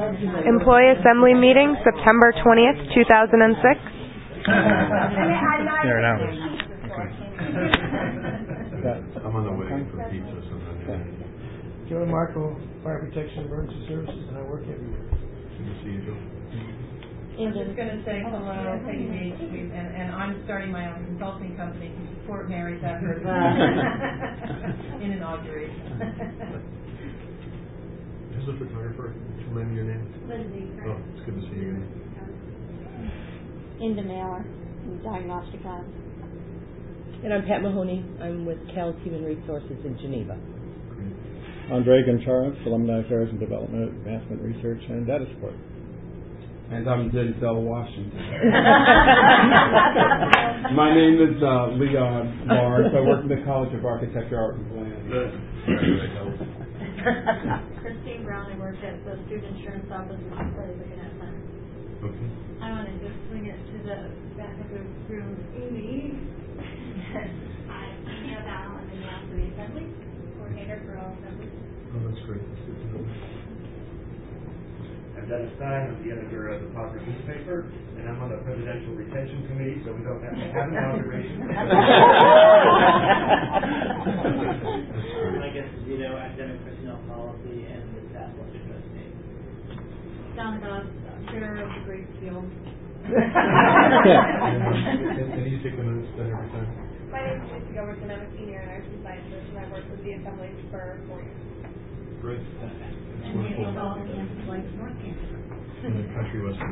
Employee Assembly Meeting, September 20th, 2006. There now. I'm on the way for pizza, so I'm not there. Joe Marco, Fire Protection Emergency Services, and I work everywhere. Good to see you, Joe. I'm just going to say hello, Peggy Bates, and I'm starting my own consulting company to support Mary's efforts in inauguration. Who's the photographer? Remind me your name? Lindsay. Oh, it's good to see you again. Inda Mailer from Diagnosticon. And I'm Pat Mahoney. I'm with CAL's Human Resources in Geneva. Great. Andre Goncharovs, Alumni Affairs and Development, Advancement Research, and Data Support. And I'm Denzel Washington. My name is Leon Mars. I work in the College of Architecture, Art, and Plan. Christine Brown, I work at the Student Insurance Office in the Gannett Center. Okay. I want to just swing it to the back of the room. Amy. Hi, I'm Neil Donnell. I'm the Assembly Assembly Coordinator for all assemblies. Oh, that's great. That's good to know. I'm Dennis Stein. I'm the editor of the Pauper newspaper, and I'm on the Presidential Retention Committee, so we don't have to have an inauguration. I guess, academic personnel policy and the staff budget trustee. Donna Goss, chair of the Great Field. And you take the minutes then every time? My name is Lucy Goverson. I'm a senior in arts and sciences, and I've worked with the Assembly for 4 years. Great. And Nancy Ball, Kansas Life, North Kansas. In the country western.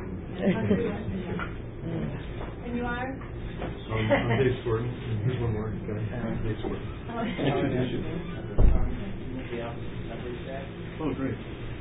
And you are? I'm Dave Squirton. And here's one more guy. Dave Squirton. Oh, great.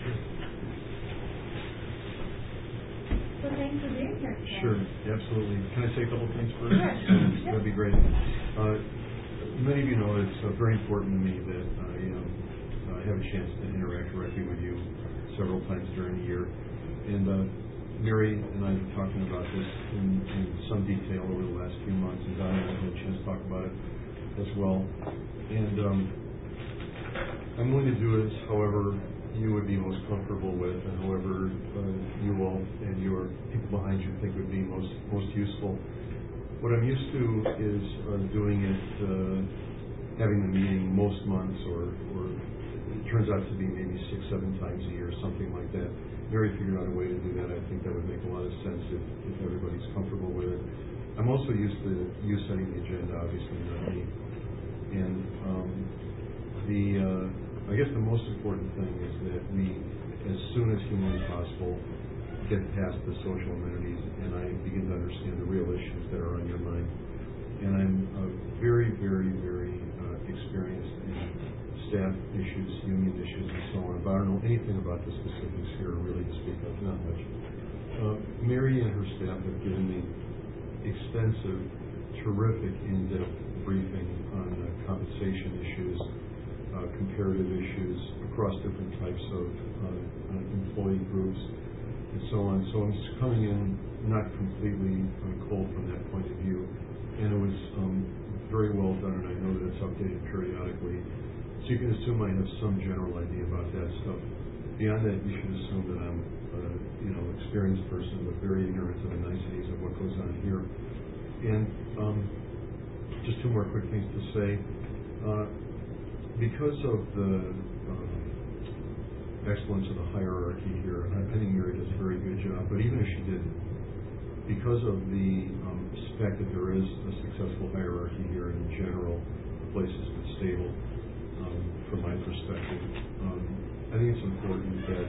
So thanks for being here today. Sure, absolutely. Can I say a couple things first? Sure. That'd be great. Many of you know it's very important to me that I have a chance to interact directly with you several times during the year. And Mary and I have been talking about this in some detail over the last few months, and Donna and I had a chance to talk about it as well. And I'm willing to do this however you would be most comfortable with, and however you all and your people behind you think would be most useful. What I'm used to is doing it, having the meeting most months, or it turns out to be maybe 6-7 times a year, something like that. Mary figured out a way to do that. I think that would make a lot of sense if everybody's comfortable with it. I'm also used to you setting the agenda, obviously, not me. And I guess the most important thing is that we, as soon as humanly possible, get past the social amenities and I begin to understand the real issues that are on your mind. And I'm very, very, very experienced in staff issues, union issues, and so on. But I don't know anything about the specifics here really to speak of, not much. Mary and her staff have given me extensive, terrific, in-depth briefing on compensation issues, comparative issues across different types of employee groups, and so on. So I'm just coming in not completely cold from that point of view. And it was very well done, and I know that it's updated periodically. So you can assume I have some general idea about that stuff. Beyond that, you should assume that I'm an experienced person, but very ignorant of the niceties of what goes on here. And just two more quick things to say. Because of the excellence of the hierarchy here, I think Mary does a very good job, but even if she didn't, because of the fact that there is a successful hierarchy here in general, the place has been stable from my perspective. I think it's important that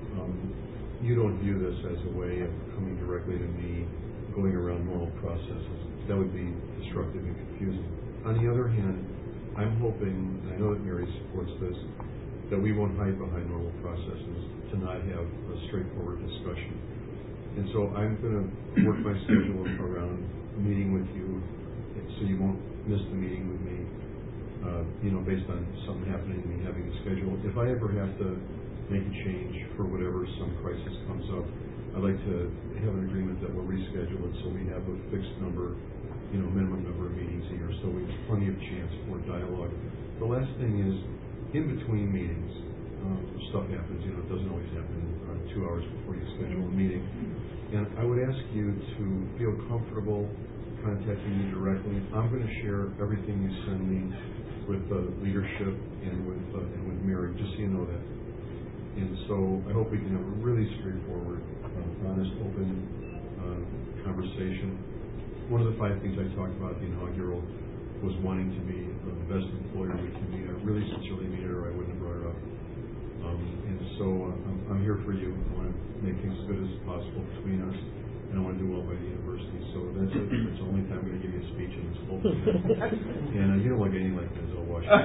you don't view this as a way of coming directly to me, going around normal processes. That would be disruptive and confusing. On the other hand, I'm hoping, and I know that Mary supports this, that we won't hide behind normal processes to not have a straightforward discussion. And so I'm going to work my schedule around meeting with you so you won't miss the meeting with me, based on something happening to me having a schedule. If I ever have to make a change for whatever some crisis comes up, I'd like to have an agreement that we'll reschedule it so we have a fixed number, minimum number of meetings a year, so we have plenty of chance for dialogue. The last thing is, in between meetings, stuff happens. You know, it doesn't always happen 2 hours before you schedule a meeting. And I would ask you to feel comfortable contacting me directly. I'm going to share everything you send me with leadership and with Mary, just so you know that. And so I hope we can have a really straightforward, honest, open conversation. One of the 5 things I talked about at the inaugural was wanting to be the best employer we can be. I really sincerely mean it, or I wouldn't have brought it up. And so I'm here for you. I want to make things as good as possible between us, and I want to do well by the university. So that's it. That's the only time I'm going to give you a speech in this whole thing. And you don't look anything like Denzel Washington.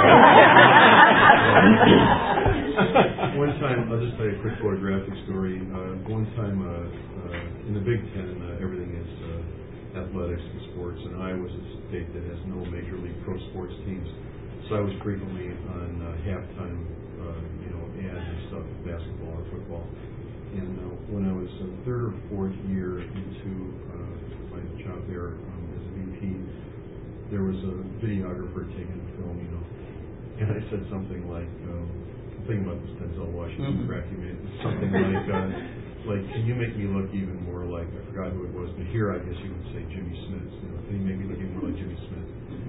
One time, I'll just tell you a quick photographic story. One time in the Big Ten, everything is athletics and sports, and Iowa's a state that has no major league pro sports teams. So I was frequently on halftime, ads and stuff, basketball or football. And when I was 3rd or 4th year into my job there as a VP, there was a videographer taking a film, and I said something like, I'm thinking about this Denzel Washington crack you made, something like, can you make me look even more like, I forgot who it was, but here I guess you would say Jimmy Smith. Can you make me look even more like Jimmy Smith?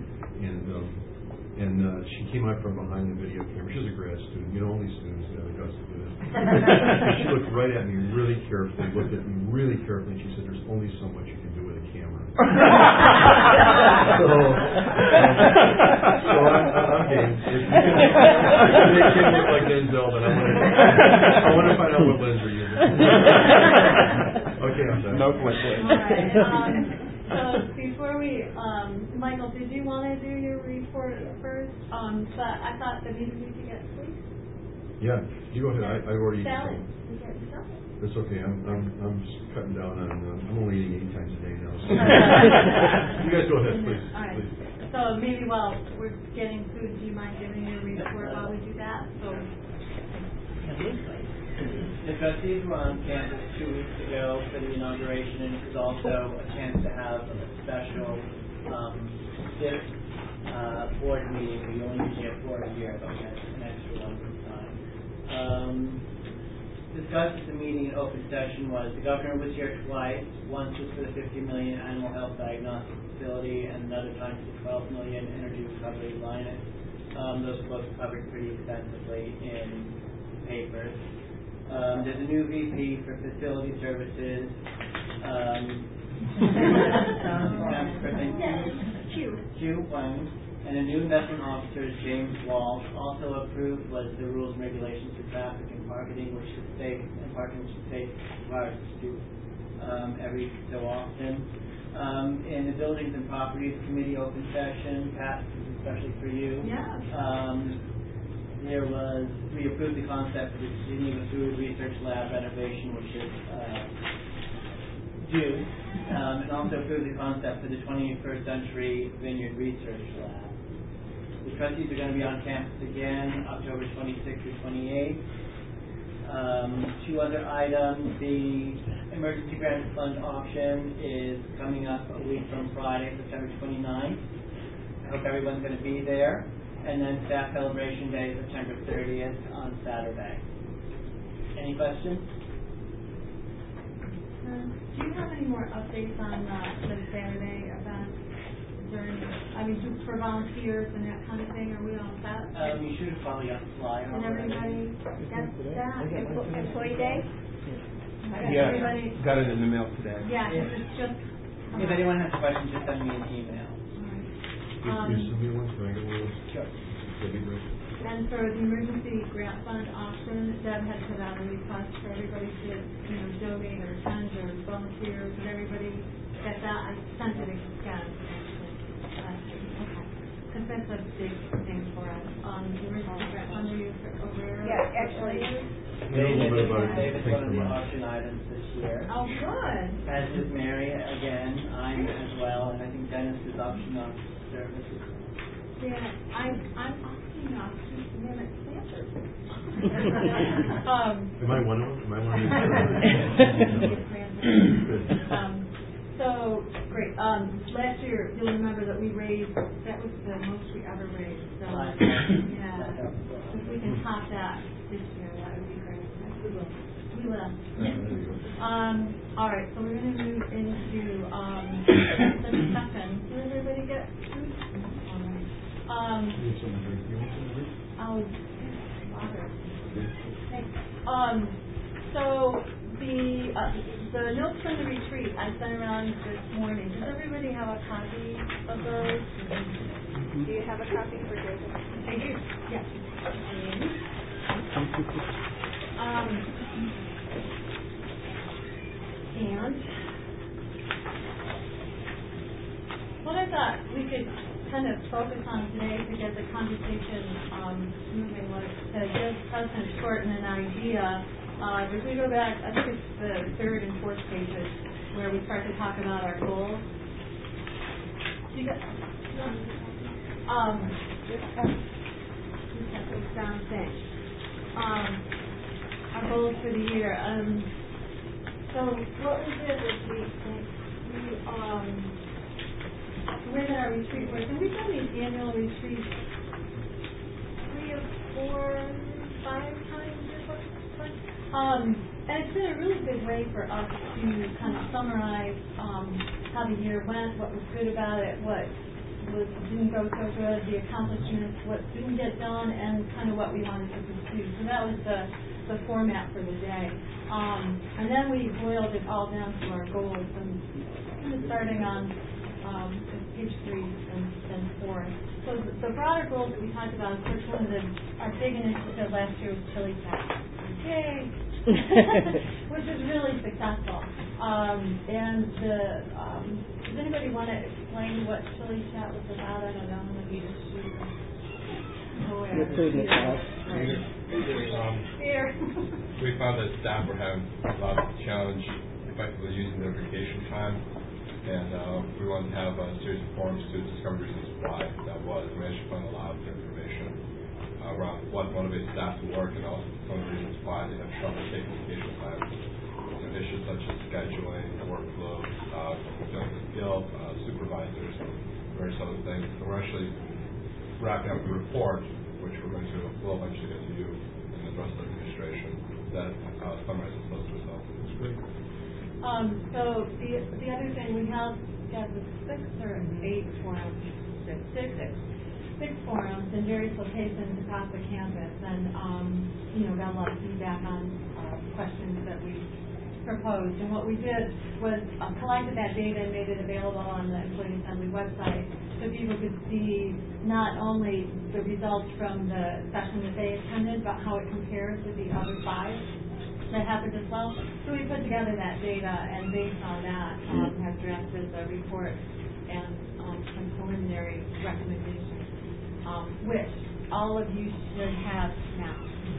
And she came out from behind the video camera. She's a grad student. Only students have the guts to do this. She looked right at me really carefully, looked at me really carefully, and she said, there's only so much you can do with a camera. So I'm game. If you can make him look like Denzel, then I want to find out what lens you're using. Okay, I'm done. No question. All right. So before we, Michael, did you want to do your report first? But I thought the meeting we could get please. Yeah, you go ahead. I've already. Sally, That's okay. I'm just cutting down on. I'm only eating 8 times a day now. So. You guys go ahead, please. All right. Please. So maybe while we're getting food, do you mind giving your report while we do that? So. The trustees were on campus 2 weeks ago for the inauguration, and it was also a chance to have a special fifth board meeting. We only usually have 4 a year, but we had an extra one this time. Discussed at the meeting in open session was the governor was here twice. Once was for the $50 million animal health diagnostic facility, and another time for the $12 million energy recovery line. Those were both covered pretty extensively in papers. There's a new VP for facility services. Chu Wang, and a new investment officer is James Walsh. Also approved was the rules and regulations for traffic and parking, which should stay required to do every so often. In the Buildings and Properties Committee open session, Pat, this is especially for you. Yeah. We approved the concept for the Geneva Food Research Lab renovation, which is due, and also approved the concept for the 21st Century Vineyard Research Lab. The trustees are going to be on campus again, October 26th through 28th. 2 other items. The Emergency Grant Fund auction is coming up a week from Friday, September 29th. I hope everyone's going to be there. And then Staff Celebration Day, September 30th on Saturday. Any questions? Do you have any more updates on the Saturday event for volunteers and that kind of thing? Are we all set? You should have probably got the flyer. And everybody gets that? Employee Day? Yeah, got it in the mail today. Yeah, it's just. If anyone has questions, just send me an email. You send me one, can I get one? Sure. That'd be great. And for the emergency grant fund auction, Deb had put out a request for everybody to, donate or attend or volunteer. Did everybody get that? I sent it again. Because that's a big thing for us. The emergency grant fund, are you aware? Yeah, actually. David is one of the auction items this year. Oh, good. As is Mary again. I'm as well, and I think Dennis is auctioning off services. Yeah, I'm auctioning off Mimic Planters. Am I one of them? So, great. Last year, you'll remember that we raised, that was the most we ever raised. So, yeah, if we can top top that this year, that would be great. We will. We will. All right, so we're going to move into the discussion. Did everybody get food? All right. Oh, water. Okay. So the notes from the retreat I sent around this morning. Does everybody have a copy of those? Do you have a copy for Jason? I do. Yes. And what I thought we could kind of focus on today to get the conversation moving was to give President Shorten an idea. If we go back, I think it's the third and fourth pages where we start to talk about our goals. You got, thanks. Our goals for the year. So what we did was we the way that our retreat works, and we've done these annual retreats 3 or 4, 5 times or something. And it's been a really good way for us to kind of summarize how the year went, what was good about it, what didn't go so good, the accomplishments, what didn't get done, and kind of what we wanted to pursue. So that was the format for the day. And then we boiled it all down to our goals, and kind of starting on page 3 and 4. So the broader goals that we talked about, of course, our big initiative last year was Chili Chat. Yay! Which is really successful. And does anybody want to explain what Chili Chat was about? I don't know. Maybe just shoot. Here. We found that staff were having a lot of challenge effectively using their vacation time, and we wanted to have a series of forums to discover reasons why that was. We actually found a lot of information around what motivates staff to work, and also some of the reasons why they have trouble taking vacation time. Issues such as scheduling, workflow, feeling of guilt, supervisors, various other things. So we're actually wrapping up the report, which we'll eventually get to you and the rest of the administration, that summarizes those results. That's great. So the other thing, we have the 6 or 8 forums, 6 forums in various locations across the campus, and got a lot of feedback on questions that we proposed. And what we did was collected that data and made it available on the Employee Assembly website so people could see not only the results from the session that they attended, but how it compares with the other 5 that happened as well. So we put together that data, and based on that, have drafted the report and some preliminary recommendations, which all of you should have now.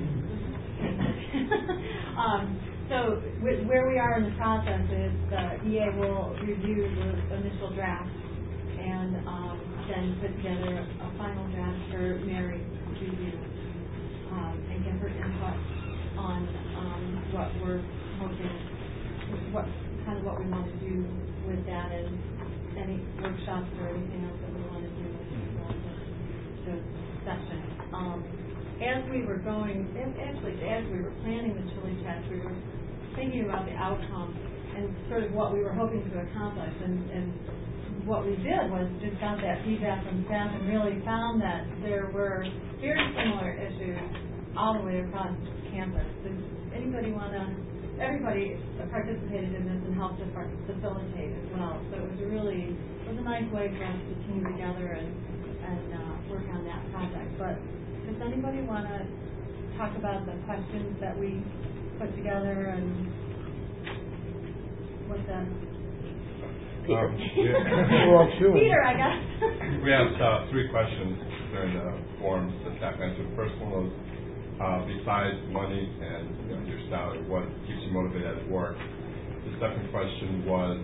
So where we are in the process is the EA will review the initial draft and then put together a final draft for Mary to review and get her input on what we're hoping, what we want to do with that, and any workshops or anything else that we want to do with the session. As we were planning the Chili Chats, we were thinking about the outcome and sort of what we were hoping to accomplish. And what we did was just got that feedback from staff and really found that there were very similar issues all the way across campus. Everybody participated in this and helped to facilitate as well. So it was a nice way for us to team together and work on that project. But does anybody want to talk about the questions that we put together and what the... Peter, I guess. We have 3 questions during the forums that staff answered. The first one was, besides money and your salary, what keeps you motivated at work? The second question was,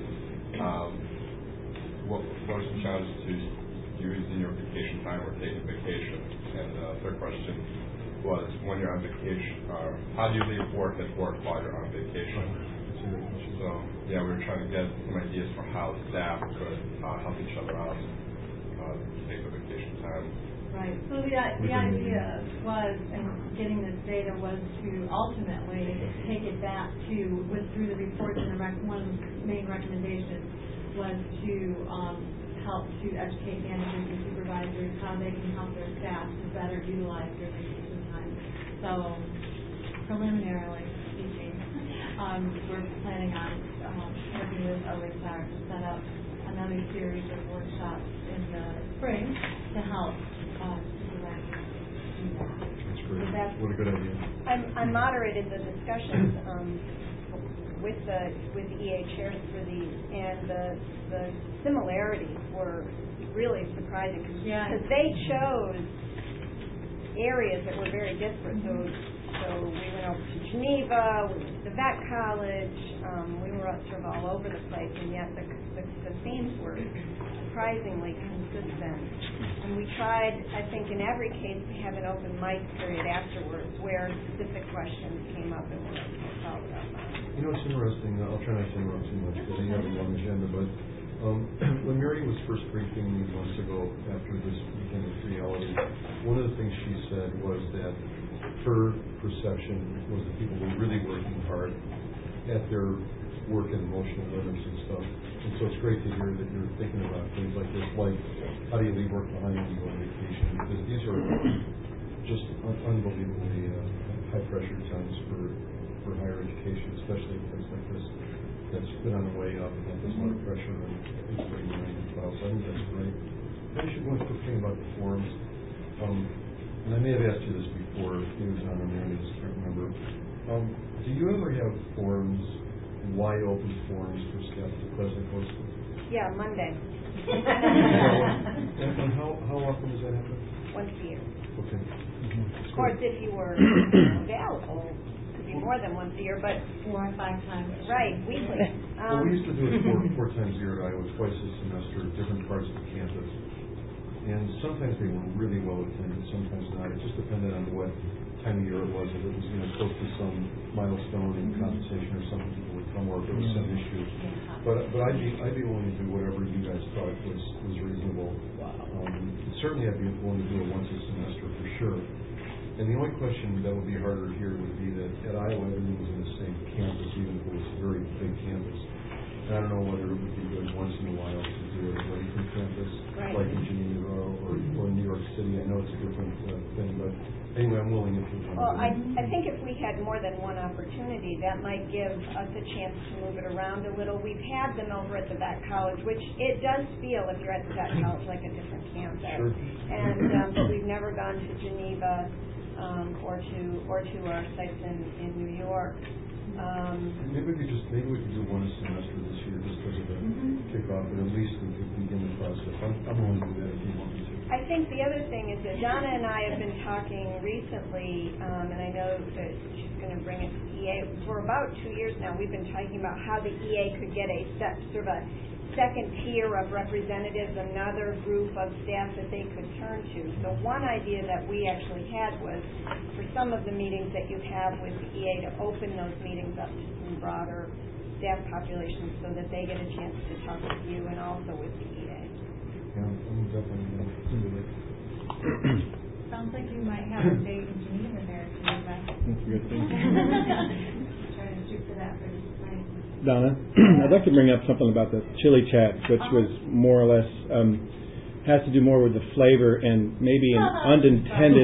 what are some challenges to using your vacation time or taking vacation? And the third question was, when you're on vacation, how do you leave work at work while you're on vacation? So, we were trying to get some ideas for how staff could help each other out, take the vacation time. Right. So the idea was, and getting this data was to ultimately take it back to, through the reports and one of the main recommendations was to help to educate managers and supervisors how they can help their staff to better utilize their vacation time. So preliminarily speaking, we're planning on working with OHR to set up another series of workshops in the spring to help supervisors do that. That's great. What a good idea. I moderated the discussions with the EA chairs for these, and the similarities were really surprising because they chose areas that were very disparate. So we went over to Geneva, we went to the vet college, we were sort of all over the place, and yet the themes were surprisingly consistent. And we tried, I think, in every case to have an open mic period afterwards where specific questions came up and were followed up on. You know, it's interesting. I'll try not to interrupt too much because you have a long agenda, but when Mary was first briefing me months ago after this weekend of reality, one of the things she said was that her perception was that people were really working hard at their work and emotional literacy and stuff. And so it's great to hear that you're thinking about things like this, like how do you leave work behind when you go on vacation? Because these are just unbelievably high pressure times for higher education, especially in a place like this that's been on the way up and there's a lot of pressure on people being behind as well. So I think that's great. I should one quick thing about the forums. And I may have asked you this before, it was on there, I just can't remember. Do you ever have forums, wide open forums for staff to President Horsley? Yeah, Monday. And how often does that happen? Once a year. Okay. Of course, if you were available, it could be more than once a year, but 4 or 5 times. Right, weekly. Well, we used to do it four times a year at Iowa, twice a semester, different parts of the campus. And sometimes they were really well attended, sometimes not. It just depended on what time of year it was. If it was close to some milestone in compensation or something, people would come, or if there was some issue. But I'd be willing to do whatever you guys thought was reasonable. Certainly I'd be willing to do it once a semester for sure. And the only question that would be harder here would be that at Iowa everything was in the same campus, even if it was a very big campus. And I don't know whether it would be good once in a while to do it away from campus, like in Geneva or New York City. I know it's a different thing, but anyway, I'm willing if you want to. Well, I think if we had more than one opportunity, that might give us a chance to move it around a little. We've had them over at the Vet College, which it does feel, if you're at the Vet College, like a different campus. Sure. And but we've never gone to Geneva or to our sites in New York. Maybe we could do one a semester this year just because of the kickoff, but at least we could begin the process. I'm willing to do that if you want me to. I think the other thing is that Donna and I have been talking recently, and I know that she's going to bring it to EA. For about 2 years now, we've been talking about how the EA could get a sort of a second tier of representatives, another group of staff that they could turn to. So one idea that we actually had was for some of the meetings that you have with the EA to open those meetings up to some broader staff populations so that they get a chance to talk with you and also with the EA. Yeah, I'm definitely going to do it. Sounds like you might have a date in Geneva there too, but That's a good thing. trying to shoot for that for the spring. Donna, I'd like to bring up something about the chili chat, which was more or less has to do more with the flavor and maybe an unintended,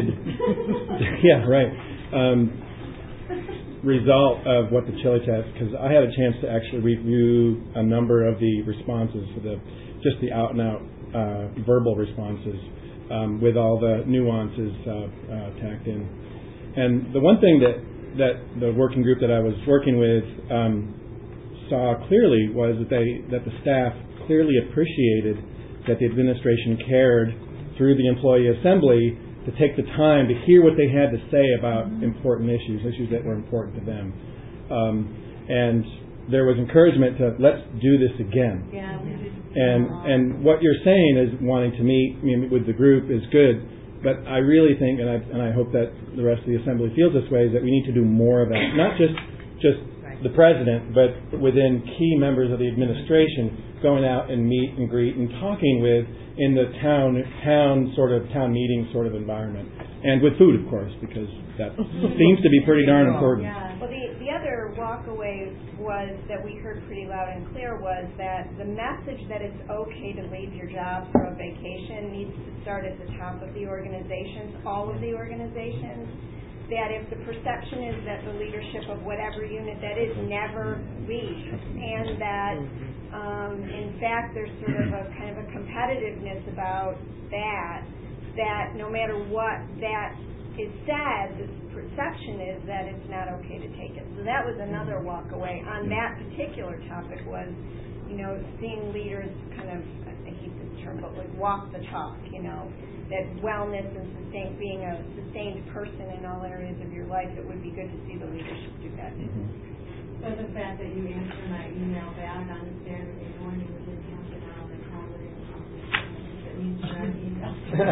result of what the chili chat. Because I had a chance to actually review a number of the responses for just the out and out verbal responses with all the nuances tacked in. And the one thing that the working group that I was working with saw clearly was that the staff clearly appreciated that the administration cared through the employee assembly to take the time to hear what they had to say about important issues that were important to them. And there was encouragement to let's do this again. Yeah, and what you're saying is wanting to meet with the group is good, but I really think, and I hope that the rest of the assembly feels this way, is that we need to do more of that, not just the president, but within key members of the administration, going out and meet and greet and talking with in the town meeting sort of environment, and with food, of course, because that seems to be pretty darn important. Yeah. Well, the other walkaway was that we heard pretty loud and clear was that the message that it's okay to leave your job for a vacation needs to start at the top of the organizations, all of the organizations. That if the perception is that the leadership of whatever unit that is never leaves, and that in fact there's sort of a kind of a competitiveness about that no matter what that is said, the perception is that it's not okay to take it. So that was another walk away on that particular topic was, seeing leaders kind of, I hate this term, but like walk the talk, that wellness and being a sustained person in all areas of your life, it would be good to see the leadership do that. So the fact that you answered my email back on Saturday morning within half an hour, that's probably that means you're on email.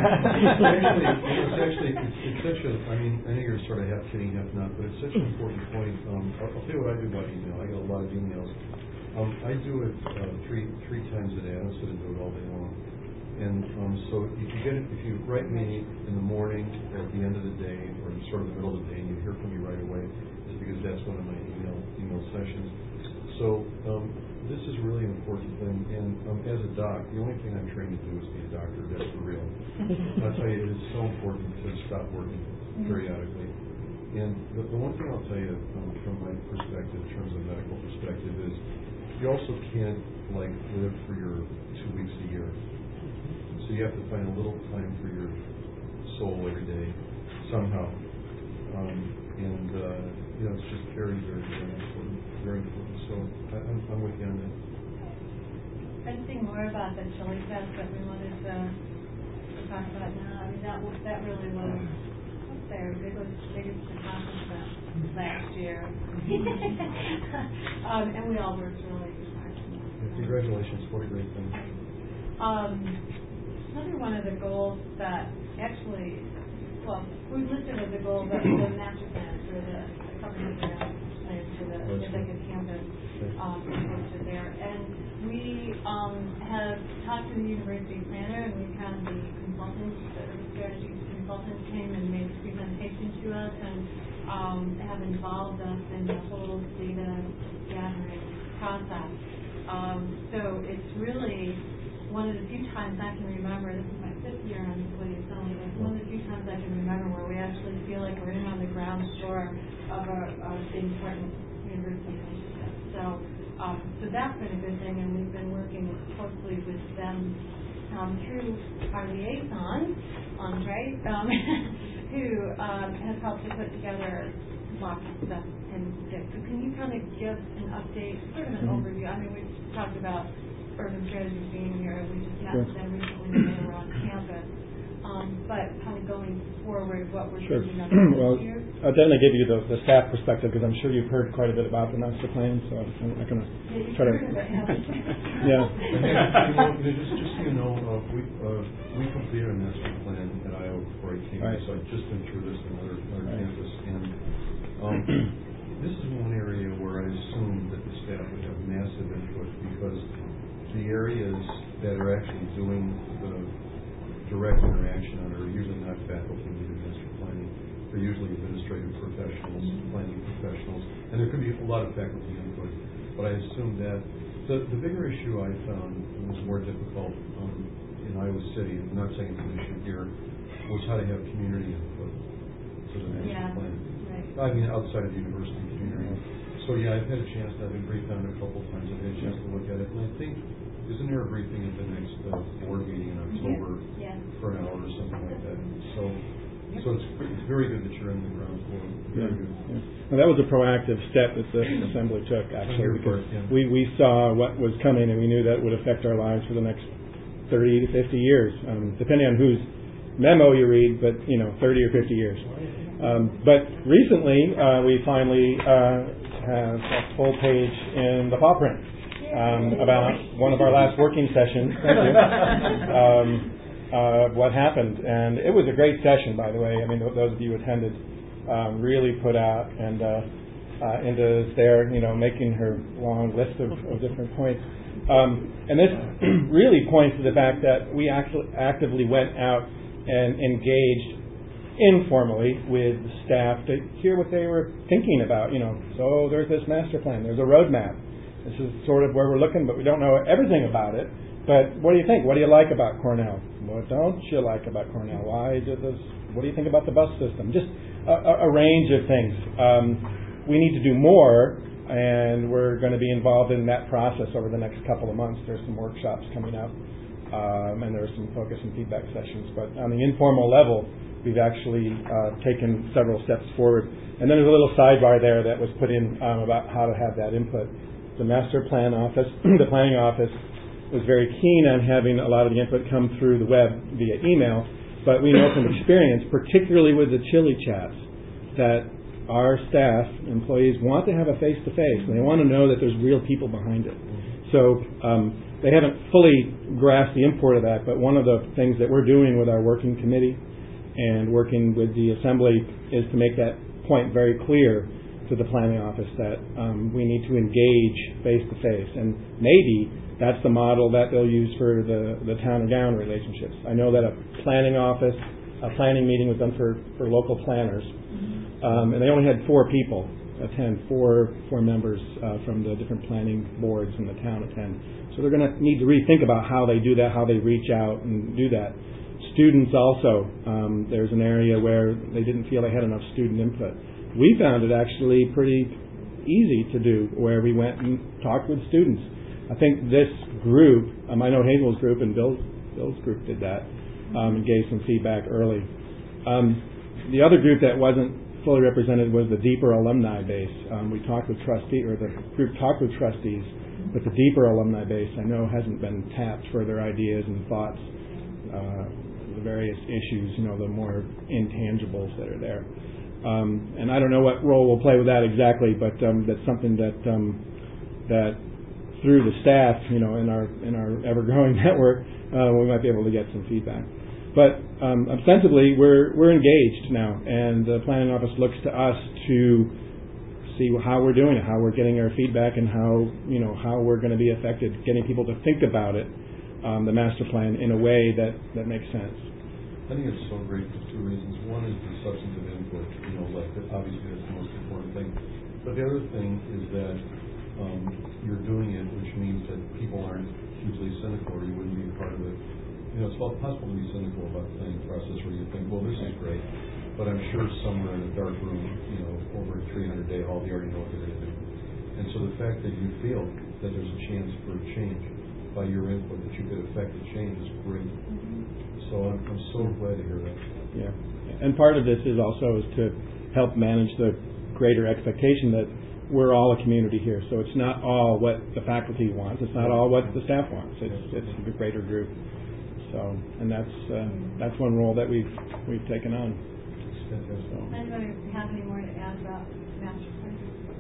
It's such a, I know you're sort of half kidding, half not, but it's such an important point. I'll tell you what I do about email. I get a lot of emails. I do it three times a day. I don't sit and do it all day long. And so if you write me in the morning or at the end of the day or sort of the middle of the day and you hear from me right away, it's because that's one of my email sessions. So this is really an important thing. And as a doc, the only thing I'm trained to do is be a doctor. That's for real. I'll tell you, it is so important to stop working periodically. And the one thing I'll tell you from my perspective, in terms of medical perspective, is you also can't live for your 2 weeks a year. So you have to find a little time for your soul every day, somehow. It's just very, very, very important. Very important. So I'm with you on that. I'd say more about the chili test that we wanted to talk about now. That really was their biggest accomplishment last year. And we all worked really hard. Congratulations. What a great thing. Another one of the goals that actually, we listed as a goal, but the master plan for the comprehensive plan for the executive campus listed there. And we have talked to the university planner, and we've had the consultants, the strategy consultants came and made a presentation to us and have involved us in the whole data gathering process. So it's really one of the few times I can remember, this is my 5th year on the Williams-Sonoma, it's one of the few times I can remember where we actually feel like we're in on the ground floor of the important university initiative. So that's been a good thing, and we've been working closely with them through our liaison, Andre, who has helped to put together lots of stuff. So can you kind of give an update, sort of an overview? We've talked about urban strategies being here. We just met with them recently when they were on campus. But kind of going forward, what we're thinking of Well, here. I'll definitely give you the staff perspective because I'm sure you've heard quite a bit about the master plan. So I'm not going to try to. Yeah. Just so you know, we completed a master plan at Iowa before I came. Right. So I've just been through this in another campus, and this is one area where I assumed that the staff would have massive input because the areas that are actually doing the direct interaction on are usually not faculty in master planning. They're usually administrative professionals, planning professionals, and there could be a lot of faculty input. But I assume that the bigger issue I found was more difficult in Iowa City, I'm not saying it's an issue here, was how to have community input to the master plan. Right. Outside of the university community. So I've had a chance to have been briefed on it a couple of times. I've had a chance to look at it, and I think isn't there a briefing at the next board meeting in October for an hour or something like that? So it's very good that you're in the ground floor. Very good. Yeah. Well, that was a proactive step that the Assembly took, actually, because we saw what was coming, and we knew that would affect our lives for the next 30 to 50 years, depending on whose memo you read, but 30 or 50 years. But recently, we finally have a full page in the paw print. About one of our last working sessions, thank you, what happened. And it was a great session, by the way. Those of you who attended really put out and into there, making her long list of different points. And this really points to the fact that we actually actively went out and engaged informally with the staff to hear what they were thinking about. So there's this master plan, there's a roadmap. This is sort of where we're looking, but we don't know everything about it. But what do you think? What do you like about Cornell? What don't you like about Cornell? What do you think about the bus system? Just a range of things. We need to do more, and we're going to be involved in that process over the next couple of months. There's some workshops coming up, and there's some focus and feedback sessions. But on the informal level, we've actually taken several steps forward. And then there's a little sidebar there that was put in about how to have that input. The master plan office, the planning office, was very keen on having a lot of the input come through the web via email, but we know from experience, particularly with the chili chats, that our staff, employees, want to have a face-to-face, and they want to know that there's real people behind it. So they haven't fully grasped the import of that, but one of the things that we're doing with our working committee and working with the assembly is to make that point very clear to the planning office that we need to engage face-to-face, and maybe that's the model that they'll use for the town and gown relationships. I know that a planning office, a planning meeting was done for local planners, and they only had 4 people attend, four members from the different planning boards in the town attend. So they're going to need to rethink about how they do that, how they reach out and do that. Students also, there's an area where they didn't feel they had enough student input. We found it actually pretty easy to do, where we went and talked with students. I think this group, I know Hazel's group and Bill's group did that, and gave some feedback early. The other group that wasn't fully represented was the Deeper alumni base. We talked with the group talked with trustees, but the Deeper alumni base I know hasn't been tapped for their ideas and thoughts, the various issues, the more intangibles that are there. And I don't know what role we'll play with that exactly, but that's something that through the staff, in our ever-growing network, we might be able to get some feedback. But ostensibly, we're engaged now, and the planning office looks to us to see how we're doing it, how we're getting our feedback, and how we're going to be affected, getting people to think about it, the master plan, in a way that makes sense. I think it's so great for 2 reasons. One is the substantive input, obviously that's the most important thing. But the other thing is that you're doing it, which means that people aren't hugely cynical, or you wouldn't be part of it. It's possible to be cynical about the planning process where you think, well, this is great, but I'm sure somewhere in a dark room, over a 300-day hall, they already know what they're going to do. And so the fact that you feel that there's a chance for change by your input, that you could affect the change, is great. So I'm so glad to hear that. Yeah. And part of this is also to help manage the greater expectation that we're all a community here. So it's not all what the faculty wants. It's not all what the staff wants. It's a greater group. So, and that's one role that we've taken on. So. Anybody have any more to add about master plan?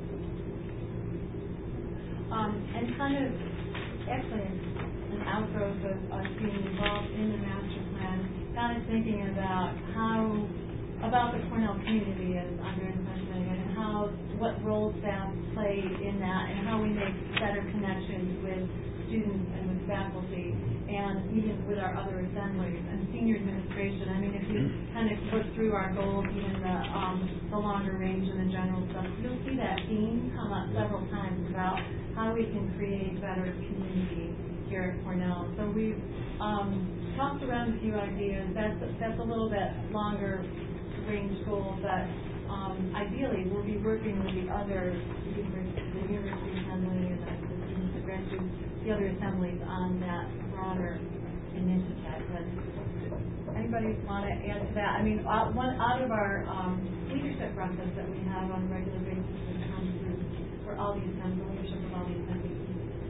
And kind of actually an outgrowth of us being involved in the master plan, kind of thinking about the Cornell community, as Andrea was mentioning, and what role staff play in that, and how we make better connections with students and with faculty, and even with our other assemblies and senior administration. I mean, if you kind of look through our goals, even the longer range and the general stuff, you'll see that theme come up several times about how we can create better community here at Cornell. So we've tossed around a few ideas. That's a little bit longer range goal, but ideally we'll be working with the University Assembly and the students at Grant, the other assemblies on that broader initiative. Anybody want to add to that? I mean, one out of our leadership breakfasts that we have on a regular basis in comes for all the assemblies, leadership of all the assemblies.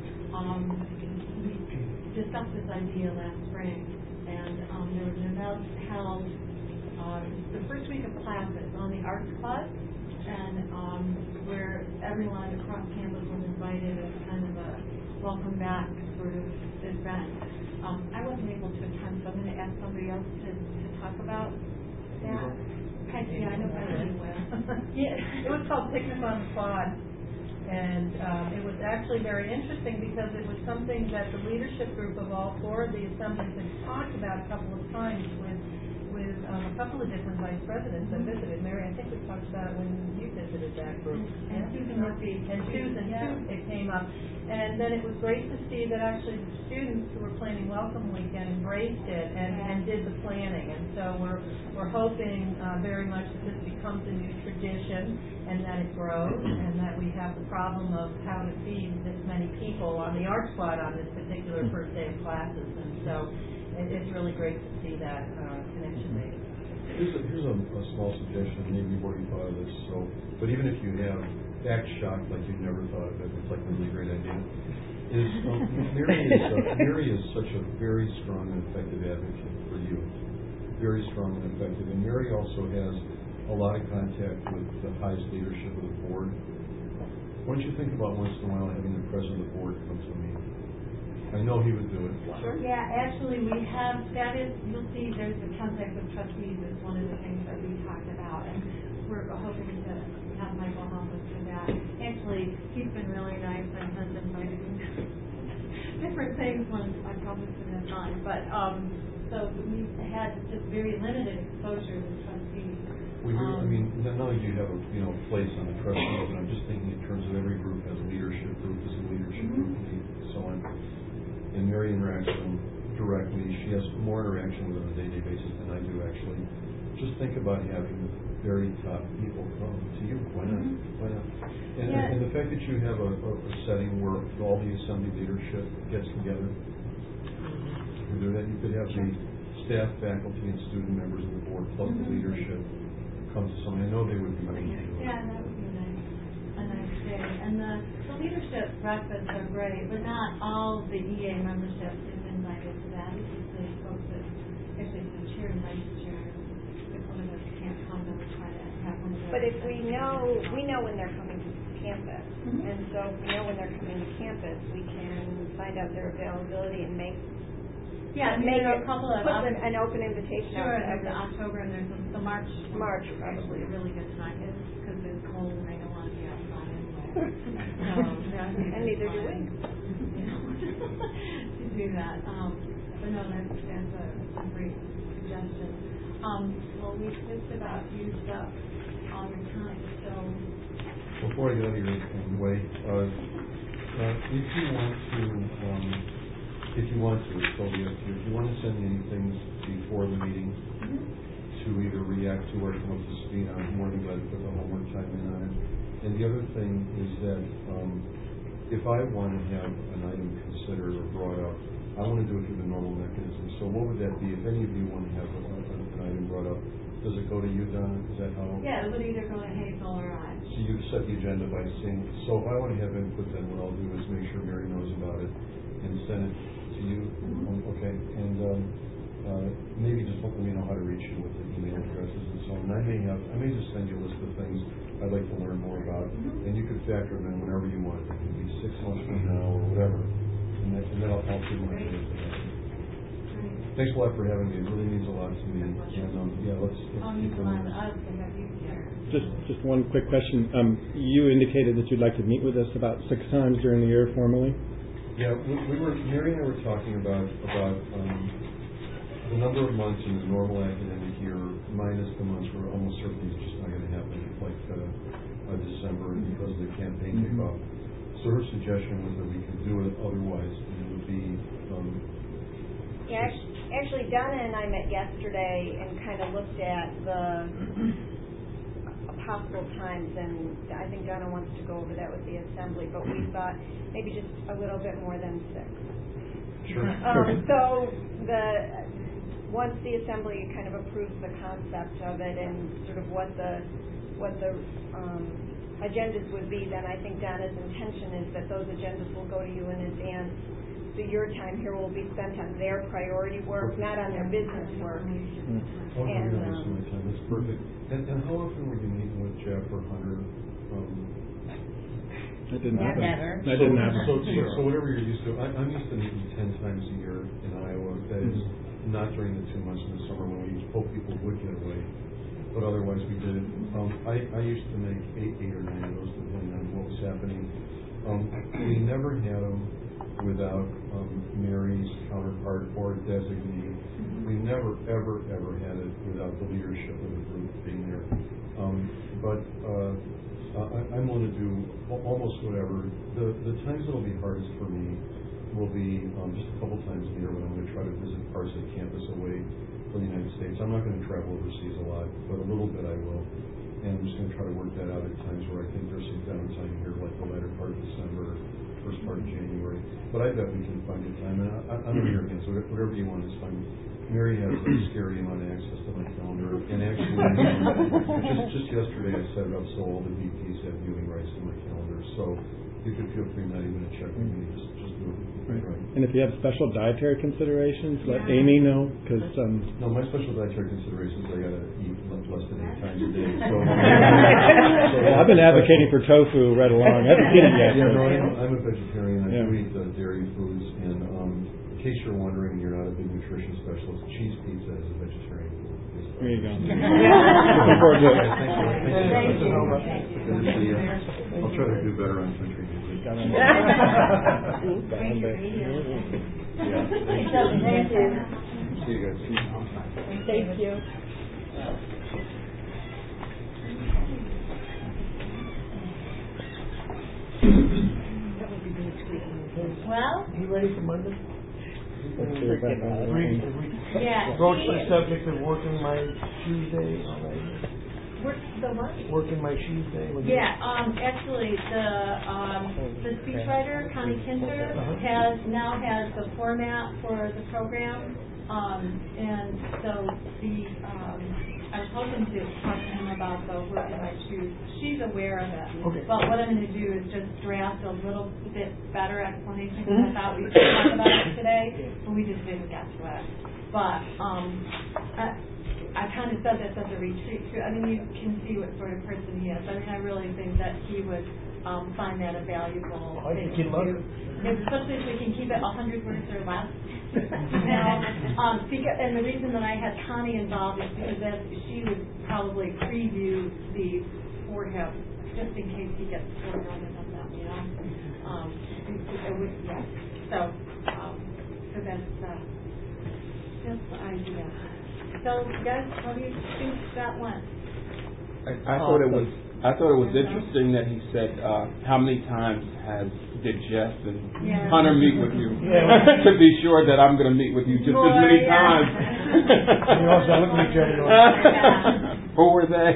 We discussed this idea last spring, and there was an event held the first week of classes on the Arts Club, and where everyone across campus was invited as kind of a welcome back sort of event. I wasn't able to attend, so I'm going to ask somebody else to talk about that. Yeah, I know well. It was called Picnic on the Quad. And it was actually very interesting because it was something that the leadership group of all four of the assemblies had talked about a couple of times with a couple of different vice presidents that visited. Mary, I think we talked about it when you visited that group. And Susan Murphy. And Susan, too, it came up. And then it was great to see that actually the students who were planning Welcome Weekend embraced it and did the planning. And so we're hoping very much that this becomes a new tradition and that it grows and that we have the problem of how to feed this many people on the art squad on this particular first day of classes. And so it's really great to see that connection made. Here's a small suggestion. Maybe you've already thought of this. But even if you have, act shocked like you've never thought of it. It's like a really great idea. Mary is such a very strong and effective advocate for youth. Very strong and effective. And Mary also has a lot of contact with the highest leadership of the board. Why don't you think about once in a while having the president of the board come to me? I know he would do it. Sure. Yeah, actually we have, you'll see there's the contact with trustees is one of the things that we talked about, and we're hoping to have Michael help us with that. Actually, he's been really nice and has invited me to different things when I promised him that's on. But, so we've had just very limited exposure to trustees. I mean, not only do you have a place on the trustees, but I'm just thinking in terms of every group has a leadership group, there's a leadership group, and so on. And Mary interacts with them directly. She has more interaction with them on a day-to-day basis than I do, actually. Just think about having very top people come to you. Why not? Why not? And the fact that you have a setting where all the assembly leadership gets together, you could do that. You could have the staff, faculty, and student members of the board plus the leadership come to something. I know they would be willing to do it. Yeah, that would be a nice day. And the leadership breakfasts are great, but not all the EA membership is invited to that. It's just the folks that, actually the chair and vice chair, if one of us can't come, then we try to have one of them. But if we know when they're coming to campus, and so if we know when they're coming to campus, we can find out their availability and make there are a couple of an open invitation. Sure, there's October and there's the March. March probably a really good time because it's cold and I don't want to be outside anyway. And neither do we. To do that. But no, that's a great suggestion. Well, we've just about used up all your time, so. Before I go to your way, if you want to, it's totally up to you. If you want to send me any things before the meeting to either react to or come up to speed, I'm more than glad to put the homework time in on it. And the other thing is that if I want to have an item considered or brought up, I want to do it through the normal mechanism. So what would that be? If any of you want to have an item brought up, does it go to you, Donna? Is that how? Yeah, it would either go to Hazel or I. So you set the agenda by saying, so if I want to have input, then what I'll do is make sure Mary knows about it and send it to you. Okay. And maybe just let me know how to reach you with the email addresses and so on. And I may just send you a list of things I'd like to learn more about. And you could factor them in whenever you want. It could be 6 months from now or whatever. And then I'll see what it is. Thanks a lot for having me. It really means a lot to me. And let's keep going. Just one quick question. You indicated that you'd like to meet with us about 6 times during the year formally. Yeah, Mary and I were talking about the number of months in the normal academic year minus the months where almost certainly it's just not going to happen, like December because of the campaign kickoff. So her suggestion was that we could do it otherwise, and it would be. Actually, Donna and I met yesterday and kind of looked at the possible times, and I think Donna wants to go over that with the assembly, but we thought maybe just a little bit more than 6. Sure. So once the assembly kind of approves the concept of it and sort of what the agendas would be, then I think Donna's intention is that those agendas will go to you in advance. So your time here will be spent on their priority work, not on their business work. That's perfect. And how often were you meeting with Jeff or Hunter? That didn't happen. Never. That didn't happen. So whatever you're used to. I'm used to meeting 10 times a year in Iowa. That is not during the 2 months in the summer when we hope people would get away. but otherwise we did it. I used to make eight or nine of those depending on what was happening. We never had them without Mary's counterpart or designee. We never, ever had it without the leadership of the group being there. But I'm willing to do almost whatever. The times that will be hardest for me will be just a couple times a year when I'm going to try to visit parts of the campus away from the United States. I'm not going to travel overseas a lot, but a little bit I will. And I'm just going to try to work that out at times where I think there's some downtime here, like the latter part of December, first part of January. But I bet we can find a time. And I'm in your hands, so whatever you want is fine. Mary has a scary amount of access to my calendar. And actually, just yesterday I set it up so all the VPs have viewing rights to my calendar. So you could feel free not even to check with me. Just do it. Right. And if you have special dietary considerations, let Amy know, because... No, my special dietary considerations, I got to eat less than 8 times a day. So, well, I've been advocating for tofu right along. I haven't eaten it yet. Yeah, no, I'm a vegetarian. I do eat dairy foods. And in case you're wondering, you're not a big nutrition specialist, cheese pizza is a vegetarian food. There you go. Looking forward to it. Thank you. Good to see you. I'll try to do better on country music. Thank you. See you guys. Thank you. Well, You ready for Monday? Yeah. Broach the subject of working my Tuesday all right. The what? Working my Tuesday. Yeah, actually, the speechwriter, Connie Kinter, now has the format for the program, and so I was hoping to talk to him about the working my shoes. She's aware of it, but what I'm going to do is just draft a little bit better explanation, because I thought we could talk about it today, but we just didn't get to it. But I kind of said this at the retreat too. I mean, you can see what sort of person he is. I mean, I really think that he would find that a valuable thing to do. Especially if we can keep it 100 words or less. And the reason that I had Connie involved is because she would probably preview these for him, just in case he gets overwhelmed with them, you know. So that's the idea. So, guys, how do you think that went? I thought it was interesting that he said, how many times did Jess and Hunter meet with you? To be sure that I'm going to meet with you just as many times. We also look at each other. Who were they?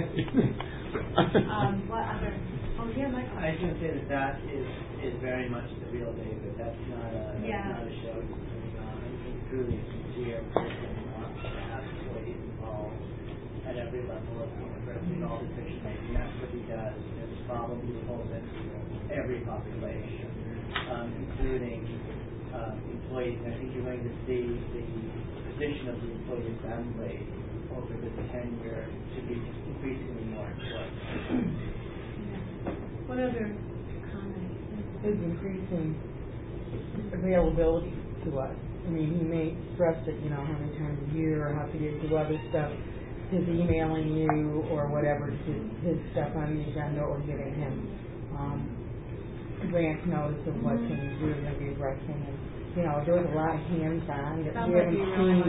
What other? Oh, yeah, Michael. I was going to say that is very much the real David. That's not a show he's putting on. He's truly sincere person. At every level of all decision making. That's what he does. There's problems he pulls into every population, including employees. And I think you're going to see the position of the employee assembly over the tenure to be increasingly more important. What other comments? His increasing availability to us. I mean, he may stress it, how many times a year, or have to get to other stuff. His emailing you or whatever, his stuff on the agenda, or giving him advance notice of what things we're going to be addressing. And, there was a lot of hands-on that we haven't seen.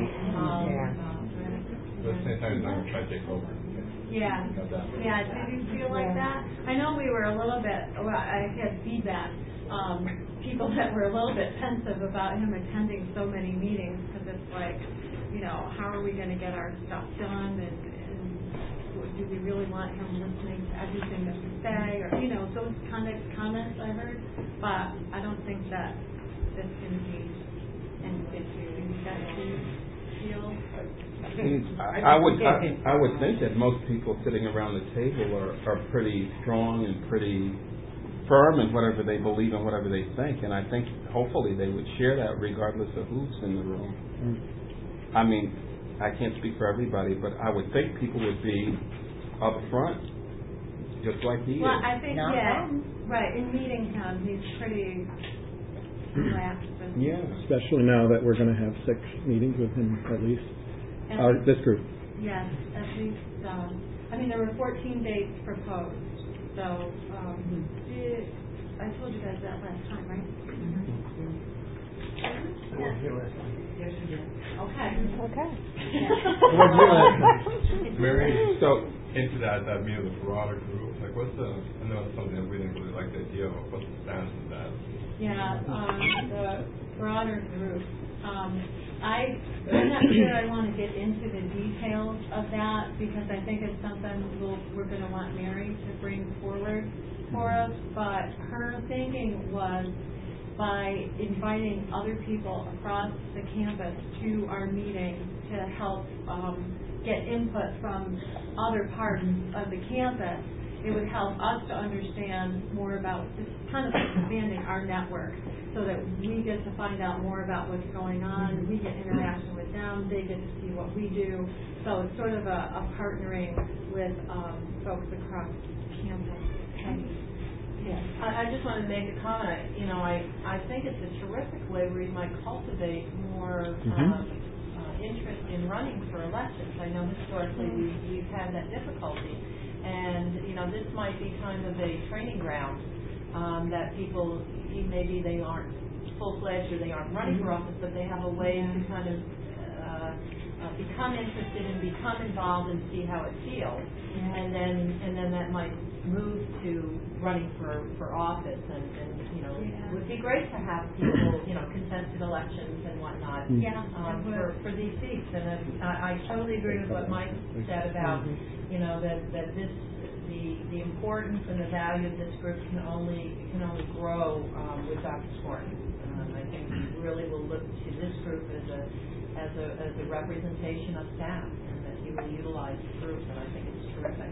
But at the same time, he's not going to try to take over. Yeah. Did you feel like that? I know we were a little bit, I had feedback, people that were a little bit pensive about him attending so many meetings, because it's like, how are we going to get our stuff done, and do we really want him listening to everything that we say, or, those kind of comments I heard, but I don't think that that's going to be an issue. Is that how you feel? I would think that most people sitting around the table are pretty strong and pretty firm in whatever they believe and whatever they think, and I think hopefully they would share that regardless of who's in the room. I mean, I can't speak for everybody, but I would think people would be up front, just like he is. Well, I think, right. In meeting him, he's pretty relaxed. Especially now that we're going to have 6 meetings with him at least. This group. Yes, that's least, there were 14 dates proposed. So, I told you guys that last time, right? I wasn't here last time. Yes, you did. Okay. Okay. I wasn't here last time. Mary, so into that meeting with the broader group, like I know it's something that we didn't really like the idea of, what's the status of that? Yeah, the broader group. I'm not sure I want to get into the details of that because I think it's something we're going to want Mary to bring forward for us. But her thinking was by inviting other people across the campus to our meeting to help get input from other parts of the campus, it would help us to understand more about just kind of expanding our network so that we get to find out more about what's going on. We get interaction with them. They get to see what we do. So it's sort of a partnering with folks across campus. Yes. I just want to make a comment. I think it's a terrific way where you might cultivate more interest in running for elections. I know historically we've had that difficulty. And, this might be kind of a training ground that people, maybe they aren't full-fledged or they aren't running for office, but they have a way to kind of become interested and become involved and see how it feels. And then that might move to running for office. And it would be great to have people, contested elections and whatnot for these seats. And I totally agree with what Mike said about that this the importance and the value of this group can only grow with Dr. Skorton. I think we really will look to this group as a representation of staff, and that he will utilize the group, and I think it's terrific.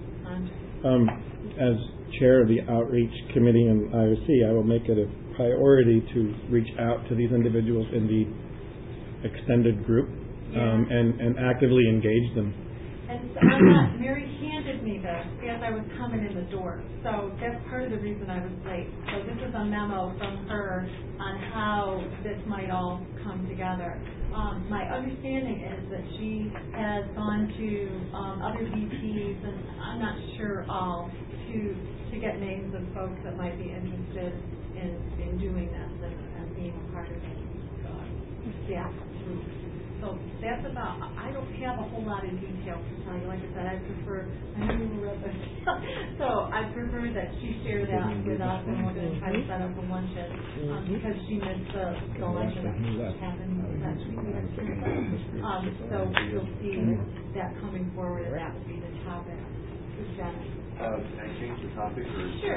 As chair of the outreach committee in IOC, I will make it a priority to reach out to these individuals in the extended group and actively engage them. And so Mary handed me this as I was coming in the door. So that's part of the reason I was late. So this is a memo from her on how this might all come together. My understanding is that she has gone to other VPs, and I'm not sure all, to get names of folks that might be interested in doing this and being a part of it. Staff group. So that's about, I don't have a whole lot of detail to tell you. Like I said, I know you read this. So I prefer that she share that with us, and we're going to try to set up a luncheon because she missed the luncheon that happened last week. So you'll see that coming forward, and that will be the topic. Can I change the topic? Or sure.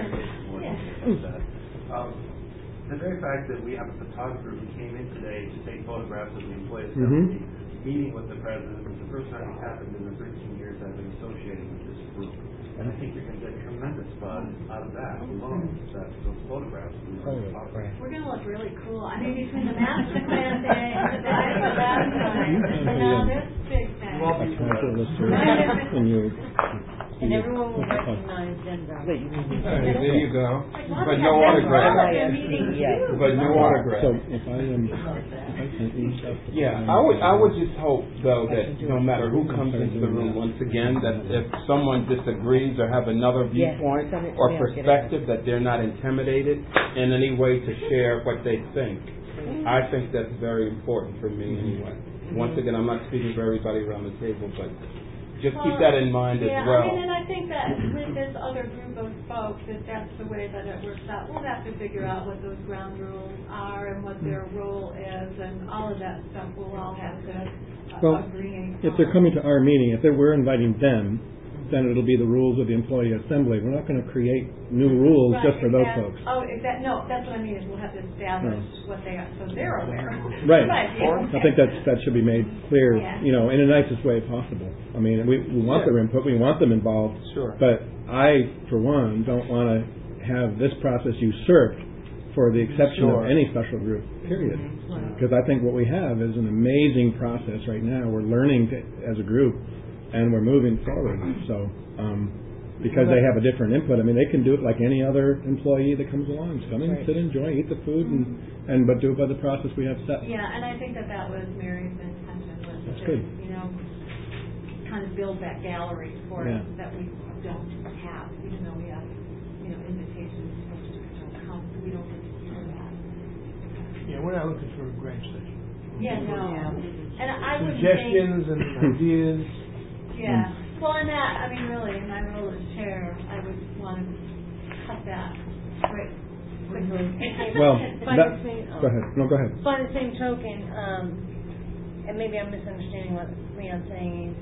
The very fact that we have a photographer who came in today to take photographs of the employees that will be meeting with the president is the first time it's happened in the 13 years I've been associated with this group. And I think you're going to get tremendous buzz out of that alone, those photographs. We're going to look really cool. Between the master plan thing and the day of last time, and now this big thing. And everyone will recognize them. There you go. But no autograph. But no autograph. So if I sent you stuff. I would just hope though that no matter who comes into the room, once again, that if someone disagrees or have another viewpoint or perspective, that they're not intimidated in any way to share what they think. I think that's very important for me anyway. Once again, I'm not speaking for everybody around the table, but just keep that in mind as well. And I think that with this other group of folks, if that's the way that it works out, we'll have to figure out what those ground rules are and what their role is, and all of that stuff we'll all have to agree. If they're coming to our meeting, if we're inviting them, then it'll be the rules of the employee assembly. We're not going to create new rules just for those folks. No, that's what I mean is we'll have to establish what they are, so they're aware. Right. I think that should be made clear, in the nicest way possible. We want their input, we want them involved. Sure. But I, for one, don't want to have this process usurped for the exception of any special group, period. Because I think what we have is an amazing process right now. We're learning as a group, and we're moving forward. So, because they have a different input, they can do it like any other employee that comes along. Just come in, sit, enjoy, eat the food, but do it by the process we have set. Yeah, and I think that was Mary's intention. That's good. kind of build that gallery for Yeah. us that we don't have, even though we have, invitations to come, we don't get to hear that. Yeah, we're not looking for a grant session. Yeah, no. And I would Suggestions and ideas. Yeah. Well, and that, I mean, really, in my role as chair, I would want to cut that quickly. Well, By that, the same, go ahead. No, go ahead. By the same token, and maybe I'm misunderstanding what Leon's saying,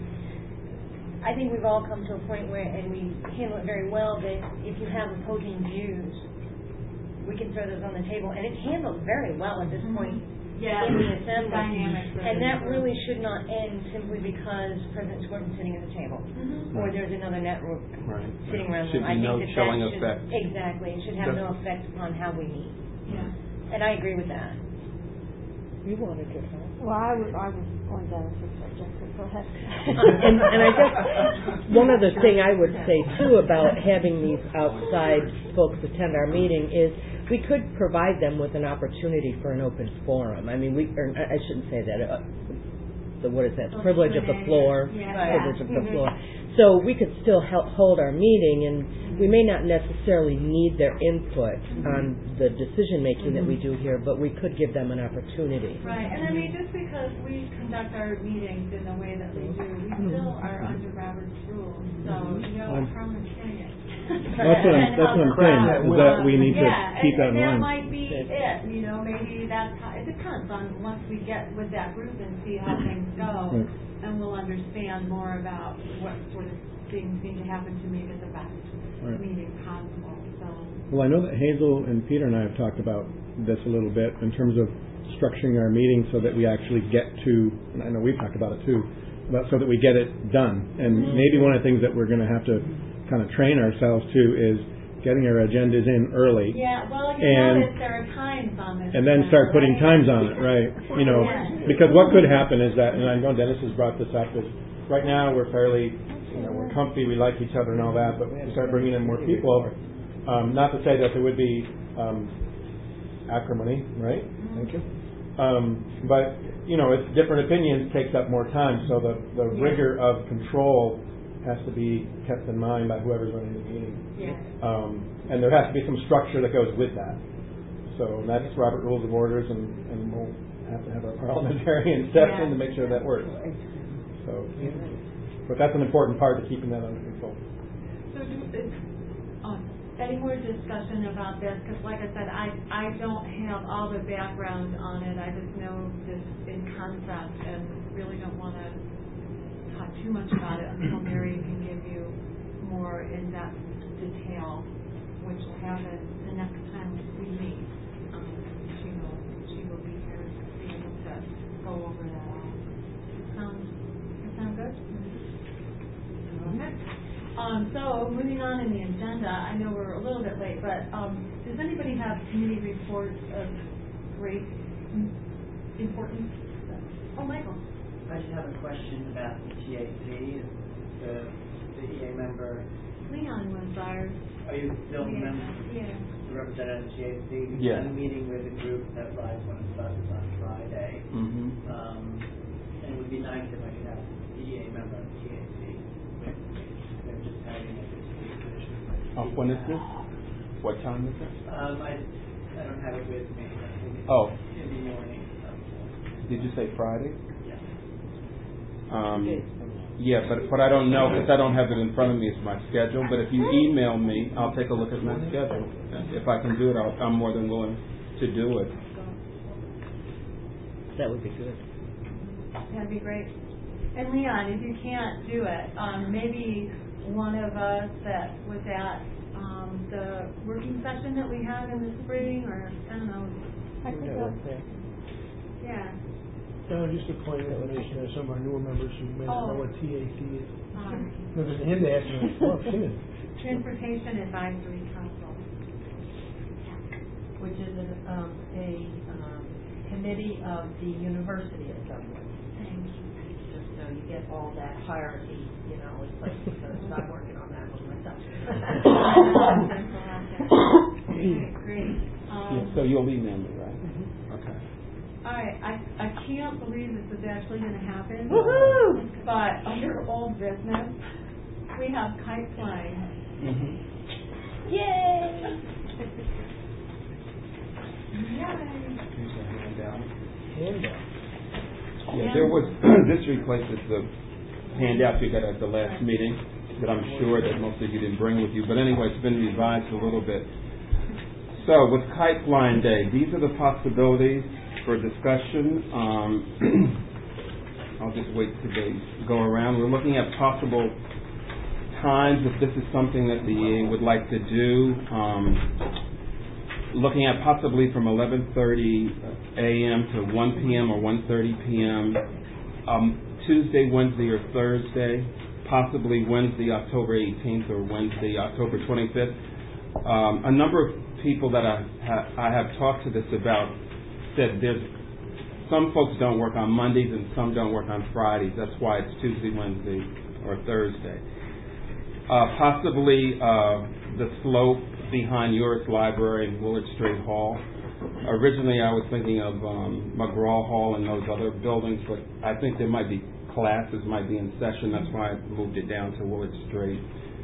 I think we've all come to a point where, and we handle it very well, that if you have opposing views, we can throw those on the table, and it's handled very well at this point in the assembly. Dynamics and that really should not end simply because President Scorton's sitting at the table, or there's another network sitting around Should them. I be no think that chilling should, effect. Exactly. It should have no effect upon how we meet. Yeah. And I agree with that. You wanted to talk. Well, I was going down this subject, so go ahead. and I guess one other thing I would say too about having these outside folks attend our meeting is we could provide them with an opportunity for an open forum. I mean, I shouldn't say that. What is that? Privilege of the floor. Privilege of the floor. So we could still hold our meeting, and we may not necessarily need their input on the decision making that we do here, but we could give them an opportunity. Right, and I mean, just because we conduct our meetings in the way that we do, we still are under Robert's rules. So, how much saying it? That's what I'm saying, is that we need to keep that in that mind. might be it, maybe that's how, it depends on once we get with that group and see how things go, and we'll understand more about what sort of things need to happen to make it the best meeting possible. So. Well, I know that Hazel and Peter and I have talked about this a little bit in terms of structuring our meetings so that we actually get to, and I know we've talked about it too, but so that we get it done. And maybe one of the things that we're going to have to kind of train ourselves to is getting our agendas in early. Yeah, well, notice there are times on this. And then start putting times on it, right? Because what could happen is that, and I know Dennis has brought this up, is right now we're fairly, we're comfy, we like each other and all that, but we start bringing in more people. Not to say that there would be acrimony, right? Thank you. But, it's different opinions takes up more time, so the rigor of control has to be kept in mind by whoever's running the meeting. And there has to be some structure that goes with that. So that's Robert Rules of Orders, and we'll have to have our parliamentarian steps in to make sure that works. So, but that's an important part of keeping that under control. So any more discussion about this? Because like I said, I don't have all the background on it. I just know this in concept and really don't want to talk too much about it until Mary can give you more in-depth detail, which will happen the next time we meet. She will be here to be able to go over that all. Sound good? Okay. So moving on in the agenda, I know we're a little bit late, but does anybody have committee reports of great importance? Oh, Michael. I just have a question about the TAC, the EA member. Leon was our... Are you still a member? Yeah. The representative of TAC? Yeah. I'm meeting with a group that rides one of the buses on Friday. And it would be nice if I could have the EA member of TAC with me. They're just having a discussion. When is this? What time is it? I don't have it with me. I think it's in the morning. Did you say Friday? Yeah. Yeah, but I don't know because I don't have it in front of me as my schedule. But if you email me, I'll take a look at my schedule. If I can do it, I'm more than willing to do it. That would be good. That'd be great. And Leon, if you can't do it, maybe one of us that was at the working session that we had in the spring, or I don't know. I could go. Yeah. Just a point of information, there's some of our newer members who may not know what TAC is. No, there's a him to ask me, Transportation Advisory Council, which is a committee of the University of Dublin. Just so you get all that hierarchy, it's like, I'm working on that one myself. Great. So you'll email me, right? Okay. All right, I can't believe this is actually going to happen. Woohoo! But under old business, we have kite flying. Mm-hmm. Yay! Yeah, there was, this replaces the handout you got at the last meeting that I'm sure that most of you didn't bring with you. But anyway, it's been revised a little bit. So with Kite Flying Day, these are the possibilities for discussion. I'll just wait till they go around. We're looking at possible times if this is something that the EA would like to do. Looking at possibly from 11:30 a.m. to 1 p.m. or 1:30 p.m. Tuesday, Wednesday, or Thursday. Possibly Wednesday, October 18th, or Wednesday, October 25th. A number of people that I have talked to this about said there's some folks don't work on Mondays and some don't work on Fridays. That's why it's Tuesday, Wednesday, or Thursday. Possibly the slope behind Uris Library and Willard Straight Hall. Originally, I was thinking of McGraw Hall and those other buildings, but I think there might be classes might be in session. That's why I moved it down to Willard Straight.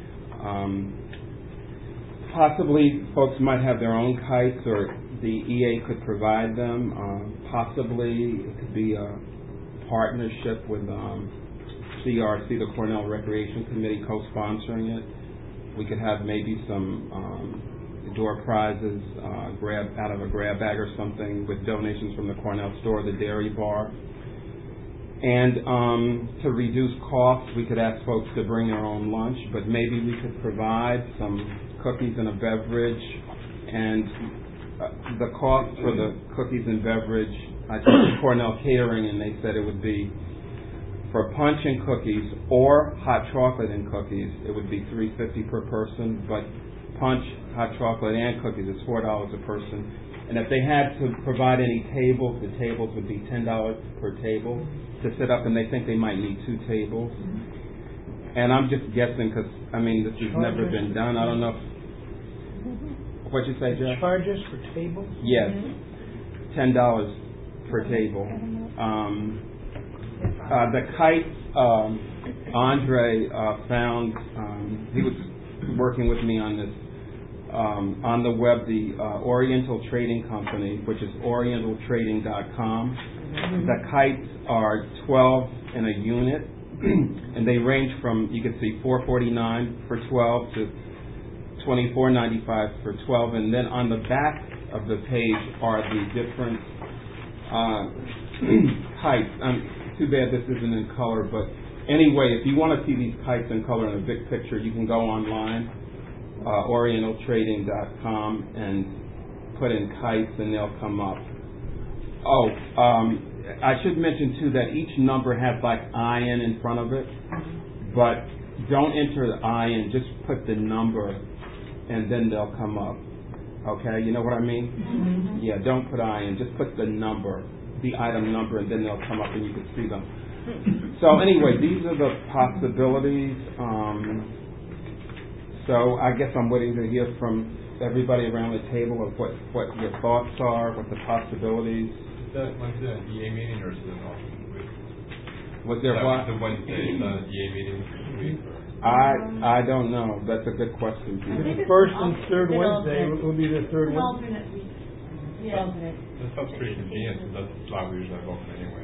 Possibly folks might have their own kites, or the EA could provide them. Possibly it could be a partnership with CRC, the Cornell Recreation Committee, co-sponsoring it. We could have maybe some door prizes, grab out of a grab bag or something with donations from the Cornell store, the dairy bar. And to reduce costs, we could ask folks to bring their own lunch, but maybe we could provide some cookies and a beverage. And the cost for the cookies and beverage, I talked to Cornell Catering, and they said it would be for punch and cookies or hot chocolate and cookies, it would be $3.50 per person, but punch, hot chocolate, and cookies is $4 a person. And if they had to provide any tables, the tables would be $10 per table to sit up, and they think they might need 2 tables. And I'm just guessing because, I mean, this has never been done. I don't know if, what'd you say, Jeff? Charges for tables? Yes, $10 per table. The kite, Andre found, he was working with me on this, on the web, the Oriental Trading Company, which is orientaltrading.com. The kites are 12 in a unit, and they range from, you can see, $449 for 12 to $24.95 for 12. And then on the back of the page are the different kites. Too bad this isn't in color, but anyway, if you want to see these kites in color in a big picture, you can go online, orientaltrading.com, and put in kites, and they'll come up. I should mention, too, that each number has, like, IN in front of it, but don't enter the IN, just put the number, and then they'll come up. Okay, you know what I mean? Mm-hmm. Yeah, don't put IN, just put the number, the item number, and then they'll come up and you can see them. So anyway, these are the possibilities. So I guess I'm waiting to hear from everybody around the table of what your thoughts are, what the possibilities. Was there an EA meeting or is it an alternate week? Was there what? The Wednesday, the EA meeting this week? I don't know. That's a good question. The first and third Wednesday will be the third Wednesday. Alternate week. Yeah. That sounds pretty convenient, so that's why we usually have open anyway.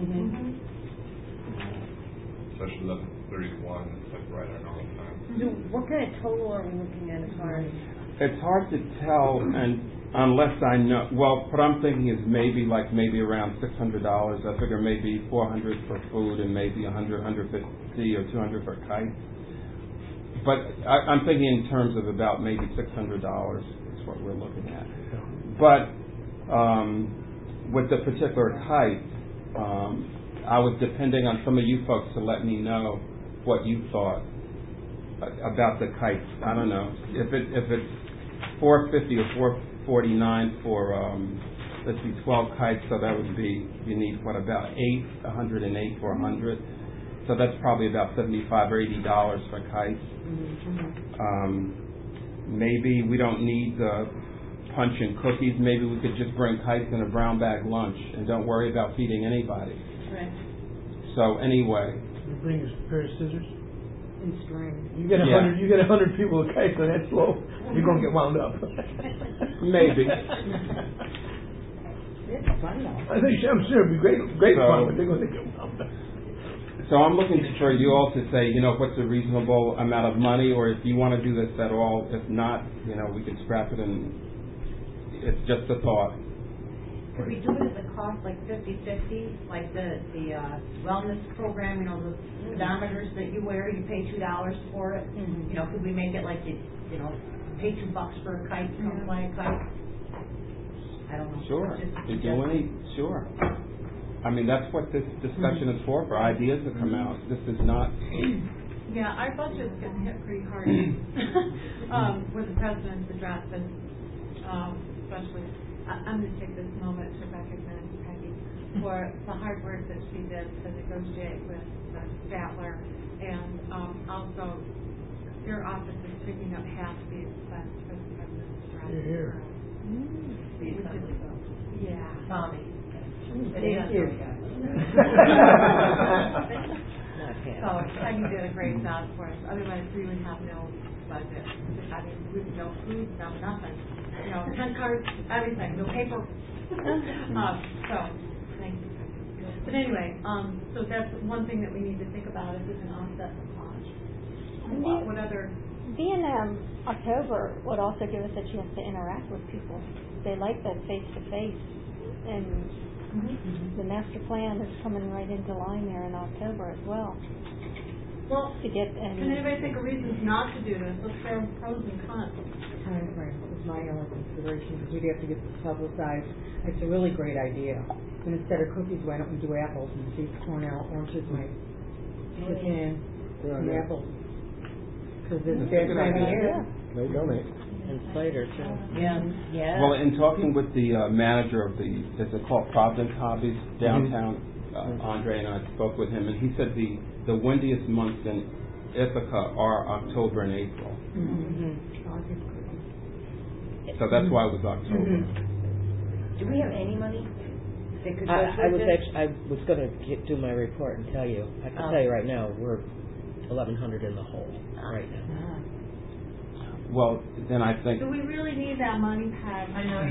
Especially 11:31, it's like right at our normal time. So what kind of total are we looking at as far as? It's hard to tell, and unless I know. Well, what I'm thinking is maybe around $600. I figure maybe $400 for food and maybe $100, $150, or $200 for kites. But I'm thinking in terms of about maybe $600 is what we're looking at. But with the particular kite, I was depending on some of you folks to let me know what you thought about the kites. I don't know if it's $450 or $449 for 12 kites. So that would be, you need about 108 for 100. So that's probably about $75 or $80 for kites. Maybe we don't need the punch and cookies, maybe we could just bring kites and a brown bag lunch and don't worry about feeding anybody. Right. So anyway. You bring a pair of scissors. And string. You get 100. You get 100 people with kites on that slope. You're gonna get wound up. Maybe. It's fun though. I'm sure it'd be great fun, but they're gonna get wound up. So I'm looking for you all to say, what's a reasonable amount of money, or if you want to do this at all. If not, we can scrap it, and it's just a thought. Could we do it at a cost like 50-50, like the wellness program, the pedometers that you wear, you pay $2 for it? Mm-hmm. Could we make it like pay $2 for a kite, come fly a kite? I don't know. Sure. Sure. I mean, that's what this discussion is for ideas to come out. This is not... Yeah, our budget's getting hit pretty hard with the president's address, and especially, I'm going to take this moment to recognize Peggy for the hard work that she did to negotiate with Statler, and also your office is picking up half the expense for the president's address. Here. Yeah. Tommy. Thank you. So Peggy did a great job for us. Otherwise, we would have no budget. I mean, we would no food, no nothing. 10 cards, everything, no paper. So, thank you. But anyway, so that's one thing that we need to think about if we can offset the cost. What other? Being October would also give us a chance to interact with people. They like that face-to-face, and the master plan is coming right into line there in October as well. Well, to get can anybody think of reasons not to do this? Let's compare pros and cons. Time frame was my only consideration, because we'd have to get this publicized. It's a really great idea. And instead of cookies, why don't we do apples and see if Cornell oranges might kick in and apples? Because it's a bad time of year. They donate. And cider too. Yeah. Well, in talking with the manager of is it called Providence Hobbies downtown, Andre and I spoke with him, and he said the windiest months in Ithaca are October and April. So that's why it was October. Do we have any money that could go I towards this? I was going to do my report and tell you. I can tell you right now, we're 1,100 in the hole right now. Well, then I think... Do we really need that money, Peg? I know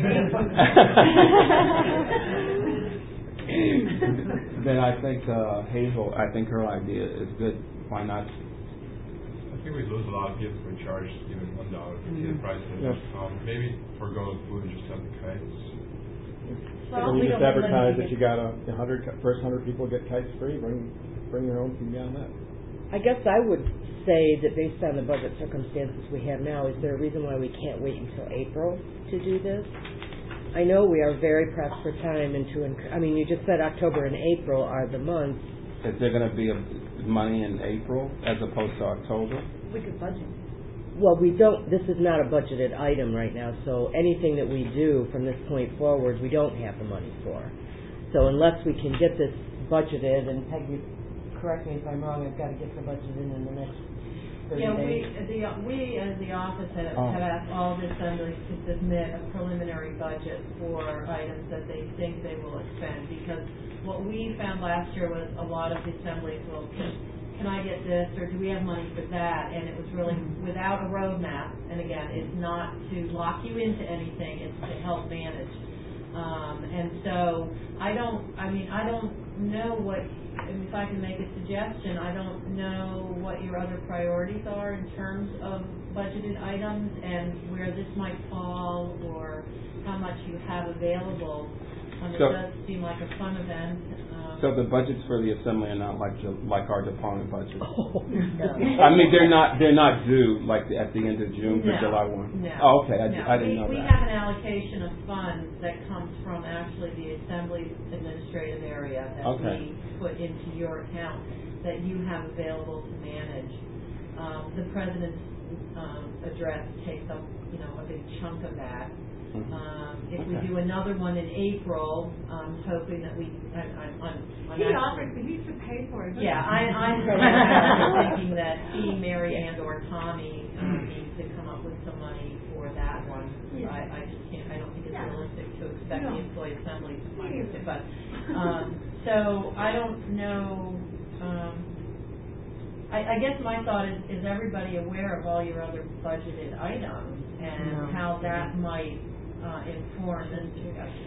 Then I think Hazel, I think her idea is good. Why not? I think we lose a lot of people if we charge even $1 for the price of it. Maybe forego food and just have the kites. Well, you just advertise that you got first 100 people get kites free. Bring your own from beyond that. I guess I would say that based on the budget circumstances we have now, is there a reason why we can't wait until April to do this? I know we are very pressed for time and you just said October and April are the months. Is there going to be money in April as opposed to October? We could budget. Well, we don't, this is not a budgeted item right now, so anything that we do from this point forward, we don't have the money for. So unless we can get this budgeted, and Peggy, correct me if I'm wrong, I've got to get the budget in the next 30 days. We as the office have asked all the assemblies to submit a preliminary budget for items that they think they will expend, because what we found last year was a lot of the assemblies will can I get this, or do we have money for that? And it was really without a roadmap. And again, it's not to lock you into anything, it's to help manage. And so I don't know if I can make a suggestion, I don't know what your other priorities are in terms of budgeted items and where this might fall or how much you have available. It does seem like a fun event. So the budgets for the assembly are not like our department budgets. Oh, no. I mean, they're not due like at the end of June for July 1. No. Oh, okay. I didn't know that. We have an allocation of funds that comes from actually the assembly administrative area that we put into your account that you have available to manage. The president's address takes up a big chunk of that. If we do another one in April, I'm hoping that we, He offered, but he should pay for it. yeah, I'm thinking that he, Mary, and or Tommy need to come up with some money for that one. Yeah. I just can't, I don't think it's realistic to expect No. the employee assembly to finance it, but, so I don't know, I guess my thought is everybody aware of all your other budgeted items and how that might inform this discussion?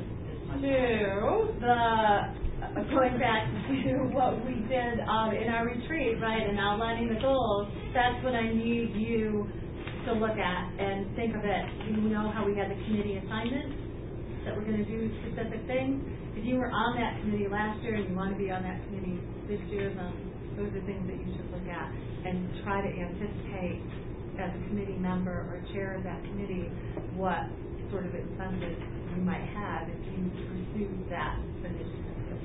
Going back to what we did in our retreat, right, and outlining the goals, that's what I need you to look at and think of it. You know how we had the committee assignments, that we're going to do specific things? If you were on that committee last year and you want to be on that committee this year, then those are things that you should look at and try to anticipate as a committee member or chair of that committee what sort of incentives you might have if you pursue that initiative.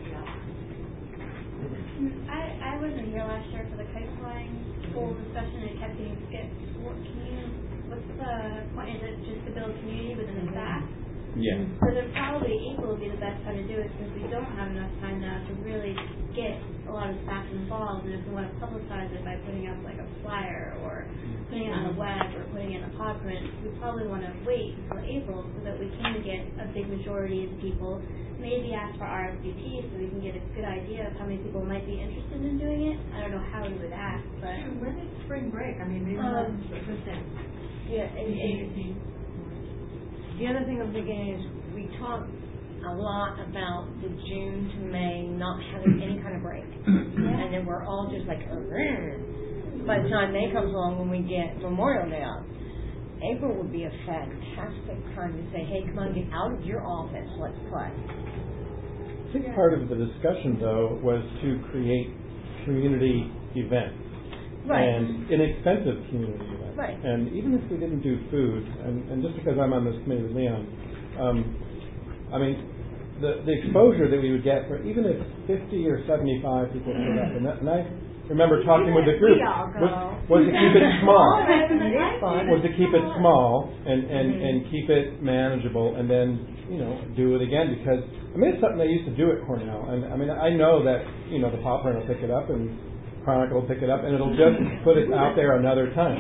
I wasn't here last year for the kite flying school discussion and it kept getting skipped. What's the point? Is it just to build community within the staff? Yeah. So then probably April would be the best time to do it since we don't have enough time now to really get a lot of staff involved. And if we want to publicize it by putting up like a flyer or putting it on the web or putting it in a pod print, we probably want to wait until April so that we can get a big majority of people. Maybe ask for RSVP so we can get a good idea of how many people might be interested in doing it. I don't know how we would ask, but when is spring break? I mean, maybe that's the thing. Yeah, and the other thing I'm thinking is we talk a lot about the June to May not having any kind of break, and then we're all just like, by the time May comes along when we get Memorial Day up. April would be a fantastic time to say, hey, come on, get out of your office, let's play. I think part of the discussion, though, was to create community events. Right. And inexpensive community events. Right. And even if we didn't do food, and just because I'm on this committee with Leon, I mean, the exposure that we would get for even if 50 or 75 people showed up, and I remember talking with the group, was to keep it small. Was to keep it small and keep it manageable, and then do it again, because I mean it's something they used to do at Cornell, and I mean I know that the Pop Print will pick it up and Chronicle will pick it up, and it'll just put it out there another time.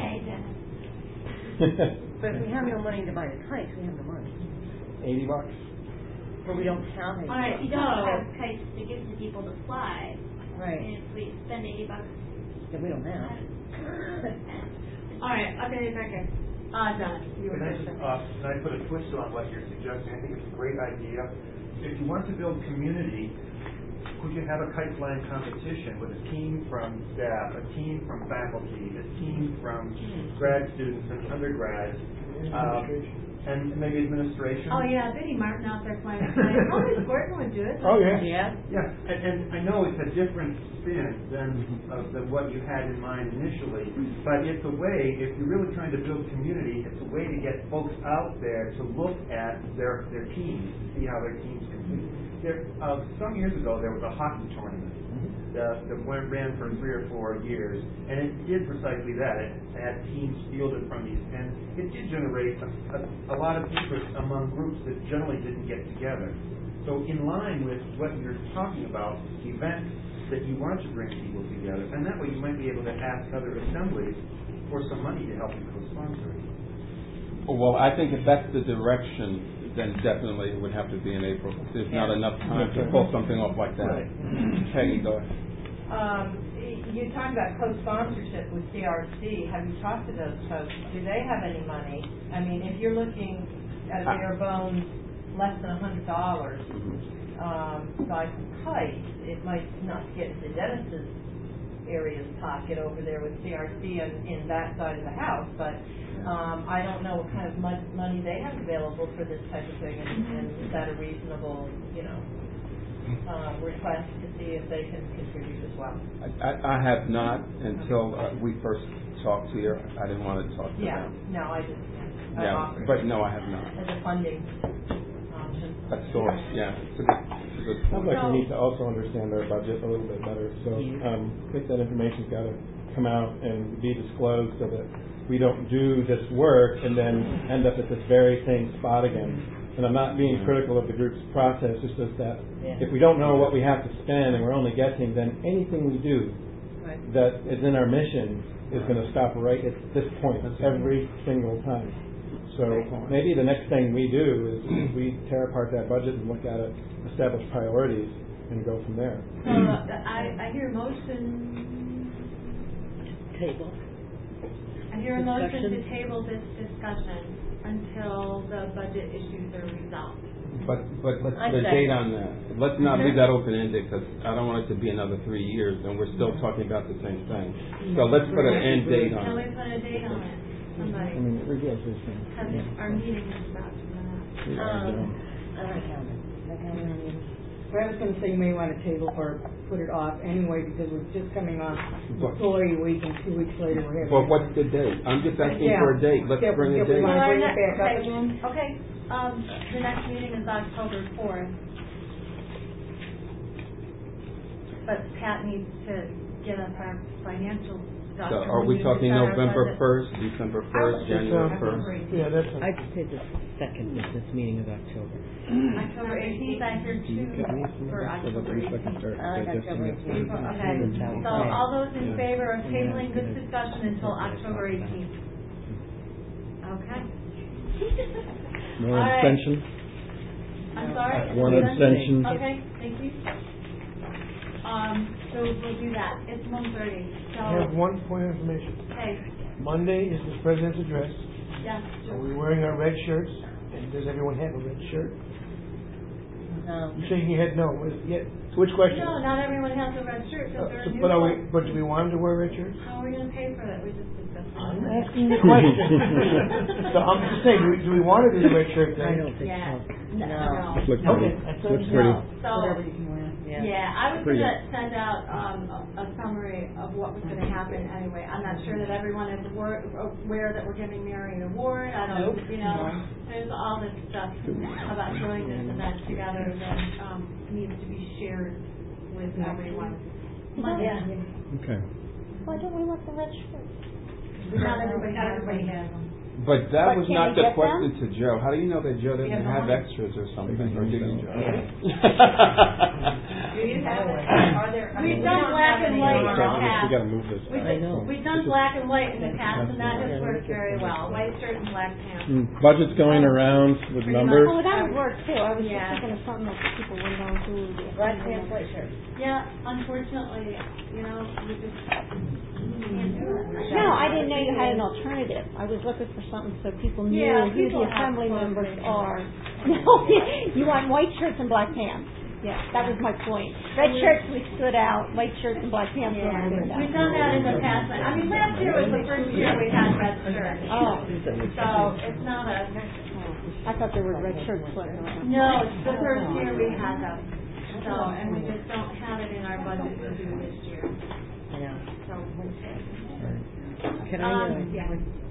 But if we have no money to buy the kites, we have no money. $80. But we don't have any. All right, you don't have kites to give to people to fly. Right. And if we spend $80, then we don't have. All right, I'll get it back in. John, you were Can I put a twist on what you're suggesting? I think it's a great idea. If you want to build community, could you have a kite flying competition with a team from staff, a team from faculty, a team from grad students and undergrads, and maybe administration? Oh yeah, Biddy Martin out there flying a kite. Always Gordon would do it. Oh yeah. Yeah, and I know it's a different spin than what you had in mind initially, but it's a way, if you're really trying to build community, it's a way to get folks out there to look at their teams, to see how their teams compete. Some years ago, there was a hockey tournament that ran for 3 or 4 years, and it did precisely that. It had teams fielded from these, and it did generate a lot of interest among groups that generally didn't get together. So in line with what you're talking about, events that you want to bring people together, and that way you might be able to ask other assemblies for some money to help you co-sponsor it. Well, I think if that's the direction, then definitely it would have to be in April. There's not enough time to pull something off like that. Right. Peggy, go ahead. You talked about co-sponsorship with CRC. Have you talked to those folks? Do they have any money? I mean, if you're looking at bare bones, less than $100 buy some kites, it might not get into Dennis's area's pocket over there with CRC in that side of the house, but I don't know what kind of money they have available for this type of thing, and is that a reasonable, request to see if they can contribute as well? I have not until we first talked to you. I didn't want to talk to them. No, I just but no, I have not. As a funding option. source, yeah. It's a good Sounds point. like we need to also understand our budget a little bit better. So I think that information's got to come out and be disclosed so that we don't do this work and then end up at this very same spot again. And I'm not being critical of the group's process, it's just that if we don't know what we have to spend and we're only guessing, then anything we do that is in our mission is going to stop right at this point every single time. So maybe the next thing we do is we tear apart that budget and look at it, establish priorities, and go from there. So I hear a motion. Table. I hear a motion to table this discussion until the budget issues are resolved. But let's put a date on that. Let's not leave that open-ended because I don't want it to be another 3 years and we're still talking about the same thing. So let's put an end date on Can we it. put a date on it? Somebody. Because our meeting is about to run But I was going to say you may want to table or put it off anyway because we're just coming off Employee Week and 2 weeks later we're having. But what's the date? I'm just asking for a date. Let's bring a date. Want to bring it back up again? Okay. The next meeting is October 4th. But Pat needs to get us our financial stuff. So are we talking November 1st, December 1st, January 1st? Yeah, that's fine. I'd say the second business meeting of October. October 18th, I hear two, or October 18th. Okay, so all those in favor of tabling this discussion until October 18th? Okay. More All right. abstention? I'm sorry? One abstention. Okay, thank you. So we'll do that. It's 1:30, so. I have one point of information. Okay, Monday is the president's address. yes. Are we wearing our red shirts? And does everyone have a red shirt? No. You're shaking your head no. Yeah. Which question? No, not everyone has a red shirt, so they're But do we want them to wear red shirts? How are we gonna pay for that? We just discussed that. I'm asking the question. So I'm just saying, do we want to do the red shirt thing? I don't think Yeah. so. No. Looks Okay. pretty. Looks pretty. So, Whatever you can wear. yeah, I was Pretty gonna send out, a summary of what was gonna happen anyway. I'm not sure that everyone is aware that we're giving Mary an award. I don't, there's all this stuff about doing this event together that, needs to be shared with everyone. Okay. Why don't we want the red shirt? Not everybody has them. But that was can not we the get question to Joe. How do you know that Joe doesn't have extras or something? Or do you, Joe? Do you have it? Are there? We've done black and white in the We past. got to move this. We've done black and white in the past, and that has worked very well. White shirt and black pants. Budget's going around with numbers. Oh, that would work too. I was just Yeah. thinking of something that people would know who. Black pants, white shirt. Yeah, unfortunately, we just can't do it. No, I didn't know you had an alternative. I was looking for something so people knew Yeah, who people the have assembly clothes members they are. No, you want white shirts and black pants. Yeah, that was my point. Red shirts we stood out, white shirts and black pants we Yeah, stood out. we've done that in the past. I mean, last year was the first year we had red shirts. Oh. So it's not a, I thought there were red shirts floating around. no, it's the first year we had them. So, and we just don't have it in our budget to do this year. So, Can I, yeah.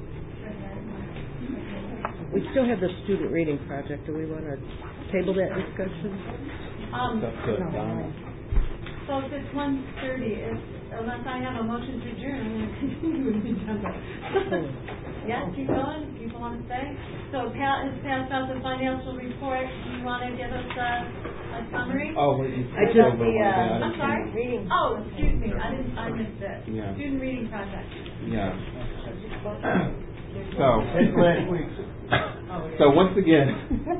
we still have the student reading project. Do we want to table that discussion? That's good, Donna. So if it's 1:30, unless I have a motion to adjourn, I'm going to continue with the agenda. Yeah, keep going. People want to stay. So Pat has passed out the financial report. Do you want to give us a summary? Oh, I just- I'm sorry. Reading. Oh, excuse me. I missed it. Yeah. Student reading project. Yeah. So, It's last week. so once again,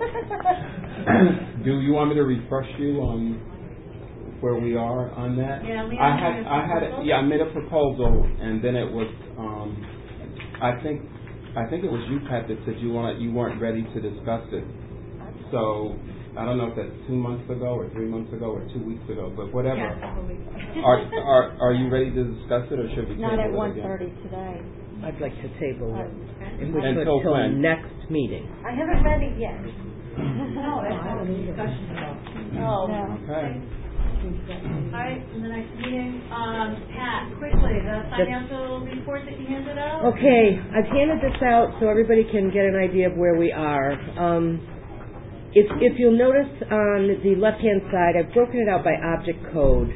do you want me to refresh you on where we are on that? Yeah, Leon I had, I made a proposal, and then it was, I think it was you, Pat, that said you weren't ready to discuss it. So I don't know if that's 2 months ago or 3 months ago or 2 weeks ago, but whatever. Yeah, a couple weeks. Are you ready to discuss it, or should we table Not at it again? 1:30 today. I'd like to table it. And we Until could till when? next meeting. I haven't read it yet. No, that's not a discussion about. Oh. Okay. All right, in the next meeting, Pat, quickly, the financial report that you handed out? Okay, I've handed this out so everybody can get an idea of where we are. If you'll notice on the left-hand side, I've broken it out by object code.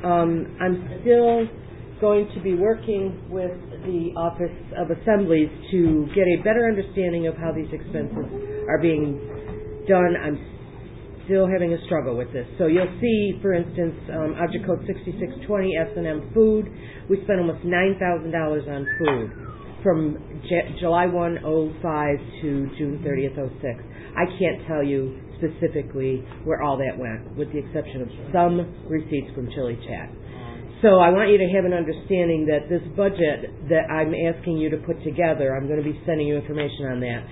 I'm still going to be working with the Office of Assemblies to get a better understanding of how these expenses are being done. I'm still having a struggle with this. So you'll see, for instance, object code 6620, S&M food. We spent almost $9,000 on food from July 1, 05 to June 30th, 06. I can't tell you specifically where all that went, with the exception of some receipts from Chili Chat. So I want you to have an understanding that this budget that I'm asking you to put together, I'm going to be sending you information on that.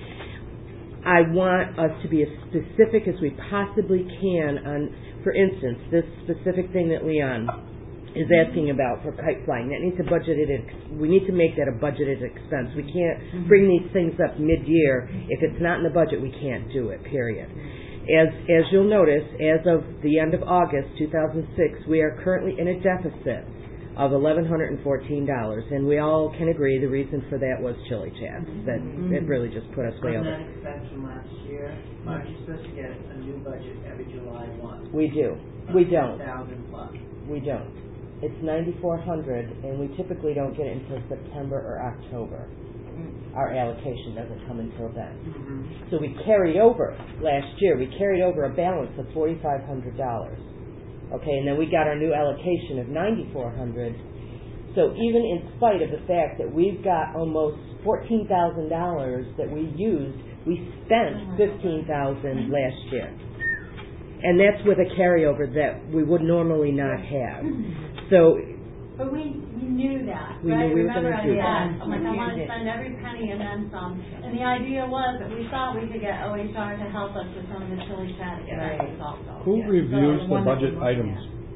I want us to be as specific as we possibly can on, for instance, this specific thing that Leon is asking about for kite flying. That needs a budgeted, we need to make that a budgeted expense. We can't bring these things up mid-year. If it's not in the budget, we can't do it, period. As you'll notice, as of the end of August 2006, we are currently in a deficit of $1,114, and we all can agree the reason for that was Chili Chat. That it really just put us way over. From that expense from last year, aren't you supposed to get a new budget every July 1? We do. We don't. 1,000 plus. We don't. It's $9,400, and we typically don't get it until September or October. Our allocation doesn't come until then. So we carried over last year. We carried over a balance of $4,500. Okay, and then we got our new allocation of $9,400. So even in spite of the fact that we've got almost $14,000 that we used, we spent $15,000 last year. And that's with a carryover that we would normally not have. So, but we knew that, we right? knew we were Remember, going to do that. I'm like, I want to spend every penny and then some. And the idea was that we thought we could get OHR to help us with some of the Chili Chat expenses also. Who reviews the budget items?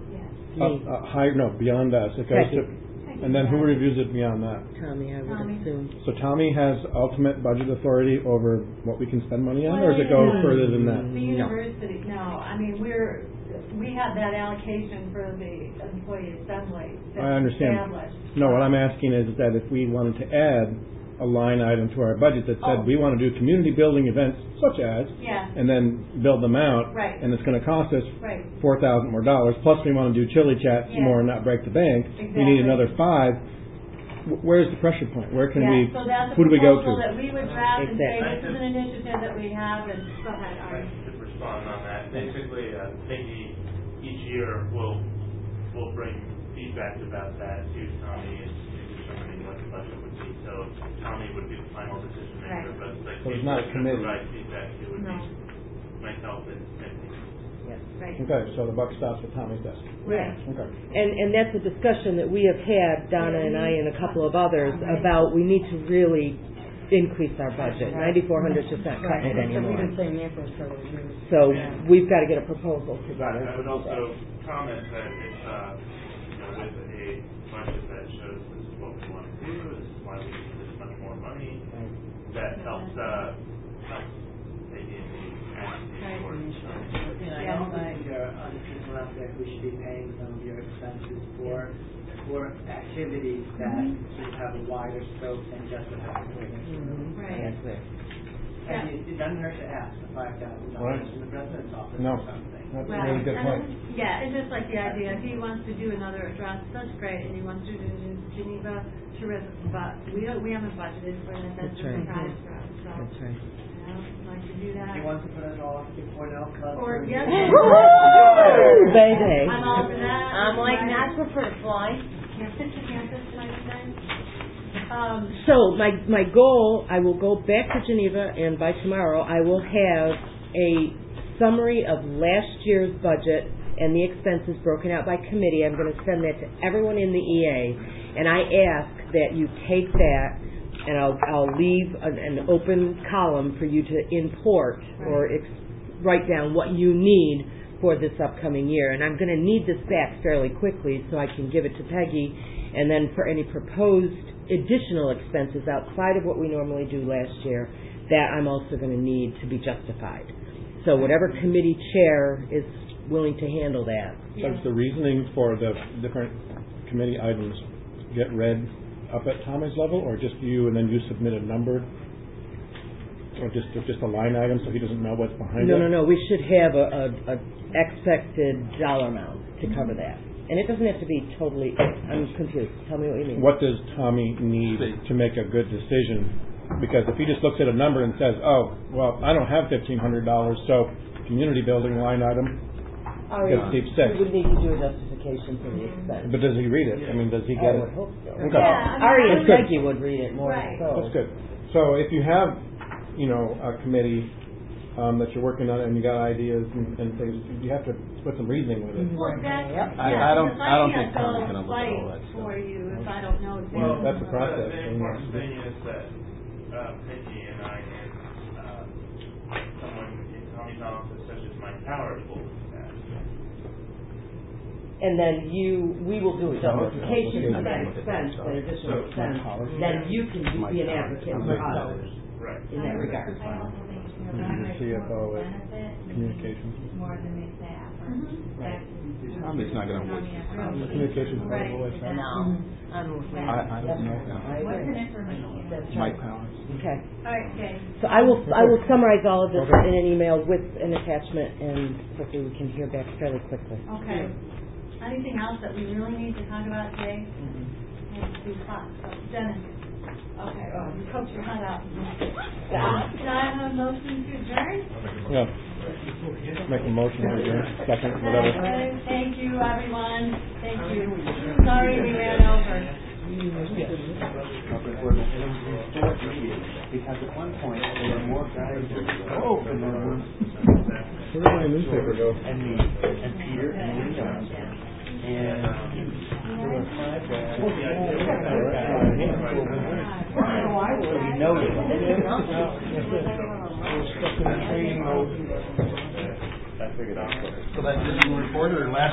Beyond us. It goes to, and then who reviews it beyond that? Tommy, I would assume. So Tommy has ultimate budget authority over what we can spend money on, or does it go further than that? The university, no. I mean, we have that allocation for the employee assembly. I understand. Established. No, what I'm asking is that if we wanted to add a line item to our budget that said we want to do community building events such as, and then build them out, and it's going to cost us $4,000 more, plus we want to do Chili Chat some more and not break the bank, we need another $5,000. Where's the pressure point? Where can we, so that's who do we go to? that we would draft and say, this is an initiative that we have, and go ahead, Ari. To respond on that, basically, Peggy each year will bring feedback about that to Tommy and determining what the budget would be. So Tommy would be the final decision maker, but so it's not a committee. Provide feedback, it would be myself and Peggy. Okay, so the buck stops at Tommy's desk. Right. Okay. And that's a discussion that we have had, Donna and I and a couple of others, about we need to really increase our budget. $9,400 is just not cutting it anymore. So we've got to get a proposal together. I would also comment that if, with a budget that shows this is what we want to do, this is why we need this much more money, that helps Peggy and me I don't think there are other people out there who should be paying some of your expenses for activities that should have a wider scope than just a Right. And it doesn't hurt to ask for $5,000 from the president's office or something. That's a really good point. Yeah, it's just like the idea, if he wants to do another address, that's great, and he wants to do it in Geneva, terrific, but we haven't budgeted for that, that's a surprise for us, so. That's right. Like to do that. You want to put it all at the Cornell Club? Or, yes. Baby. I'm all for that. I'm like, that's for first fly. Campus, might be nice. So my goal, I will go back to Geneva, and by tomorrow I will have a summary of last year's budget and the expenses broken out by committee. I'm going to send that to everyone in the EA, and I ask that you take that, and I'll leave an open column for you to import or write down what you need for this upcoming year. And I'm going to need this back fairly quickly so I can give it to Peggy, and then for any proposed additional expenses outside of what we normally do last year, that I'm also going to need to be justified. So whatever committee chair is willing to handle that. Does the reasoning for the different committee items get read up at Tommy's level, or just you and then you submit a number? Or just a line item so he doesn't know what's behind it? No. We should have a expected dollar amount to cover that. And it doesn't have to be totally, I'm confused. Tell me what you mean. What does Tommy need to make a good decision? Because if he just looks at a number and says, oh, well, I don't have $1,500, so community building line item, gets deep six. We would need to do a justification for the expense. But does he read it? I mean, does he get it? I would hope so. Okay. Yeah, Ari and Peggy would read it more so. That's good. So if you have, a committee that you're working on and you got ideas and things, you have to put some reasoning with it. Well, that's, I don't think Tommy's Tommy's going to look at all that stuff. for you if I don't know exactly. Well, that's a process. The important thing is that Peggy and I and someone in Tommy's office, such as Mike Powers, will look at that. And then we will do a justification of that expense, that additional expense, then you can be an advocate for us in that regard. I also think, CFO at benefit communications. more than makes the effort. Tommy's not going to work. Communications. No. I don't know. What's an information? Mike Powers. Okay. All right, okay. So I will summarize all of this in an email with an attachment, and hopefully we can hear back fairly quickly. Okay. Anything else that we really need to talk about today? It's too hot. Dennis. Okay, you cooked your heart out. Can I have a motion to adjourn? Yeah. Make a motion to adjourn. Second, whatever. Okay, thank you, everyone. Thank you. Sorry we ran over. Because at one point, there were more guys in the room. Where did my newspaper go? And me, and Peter, and Leo. And there were 5 guys. So we noticed. I figured out. So that didn't report or last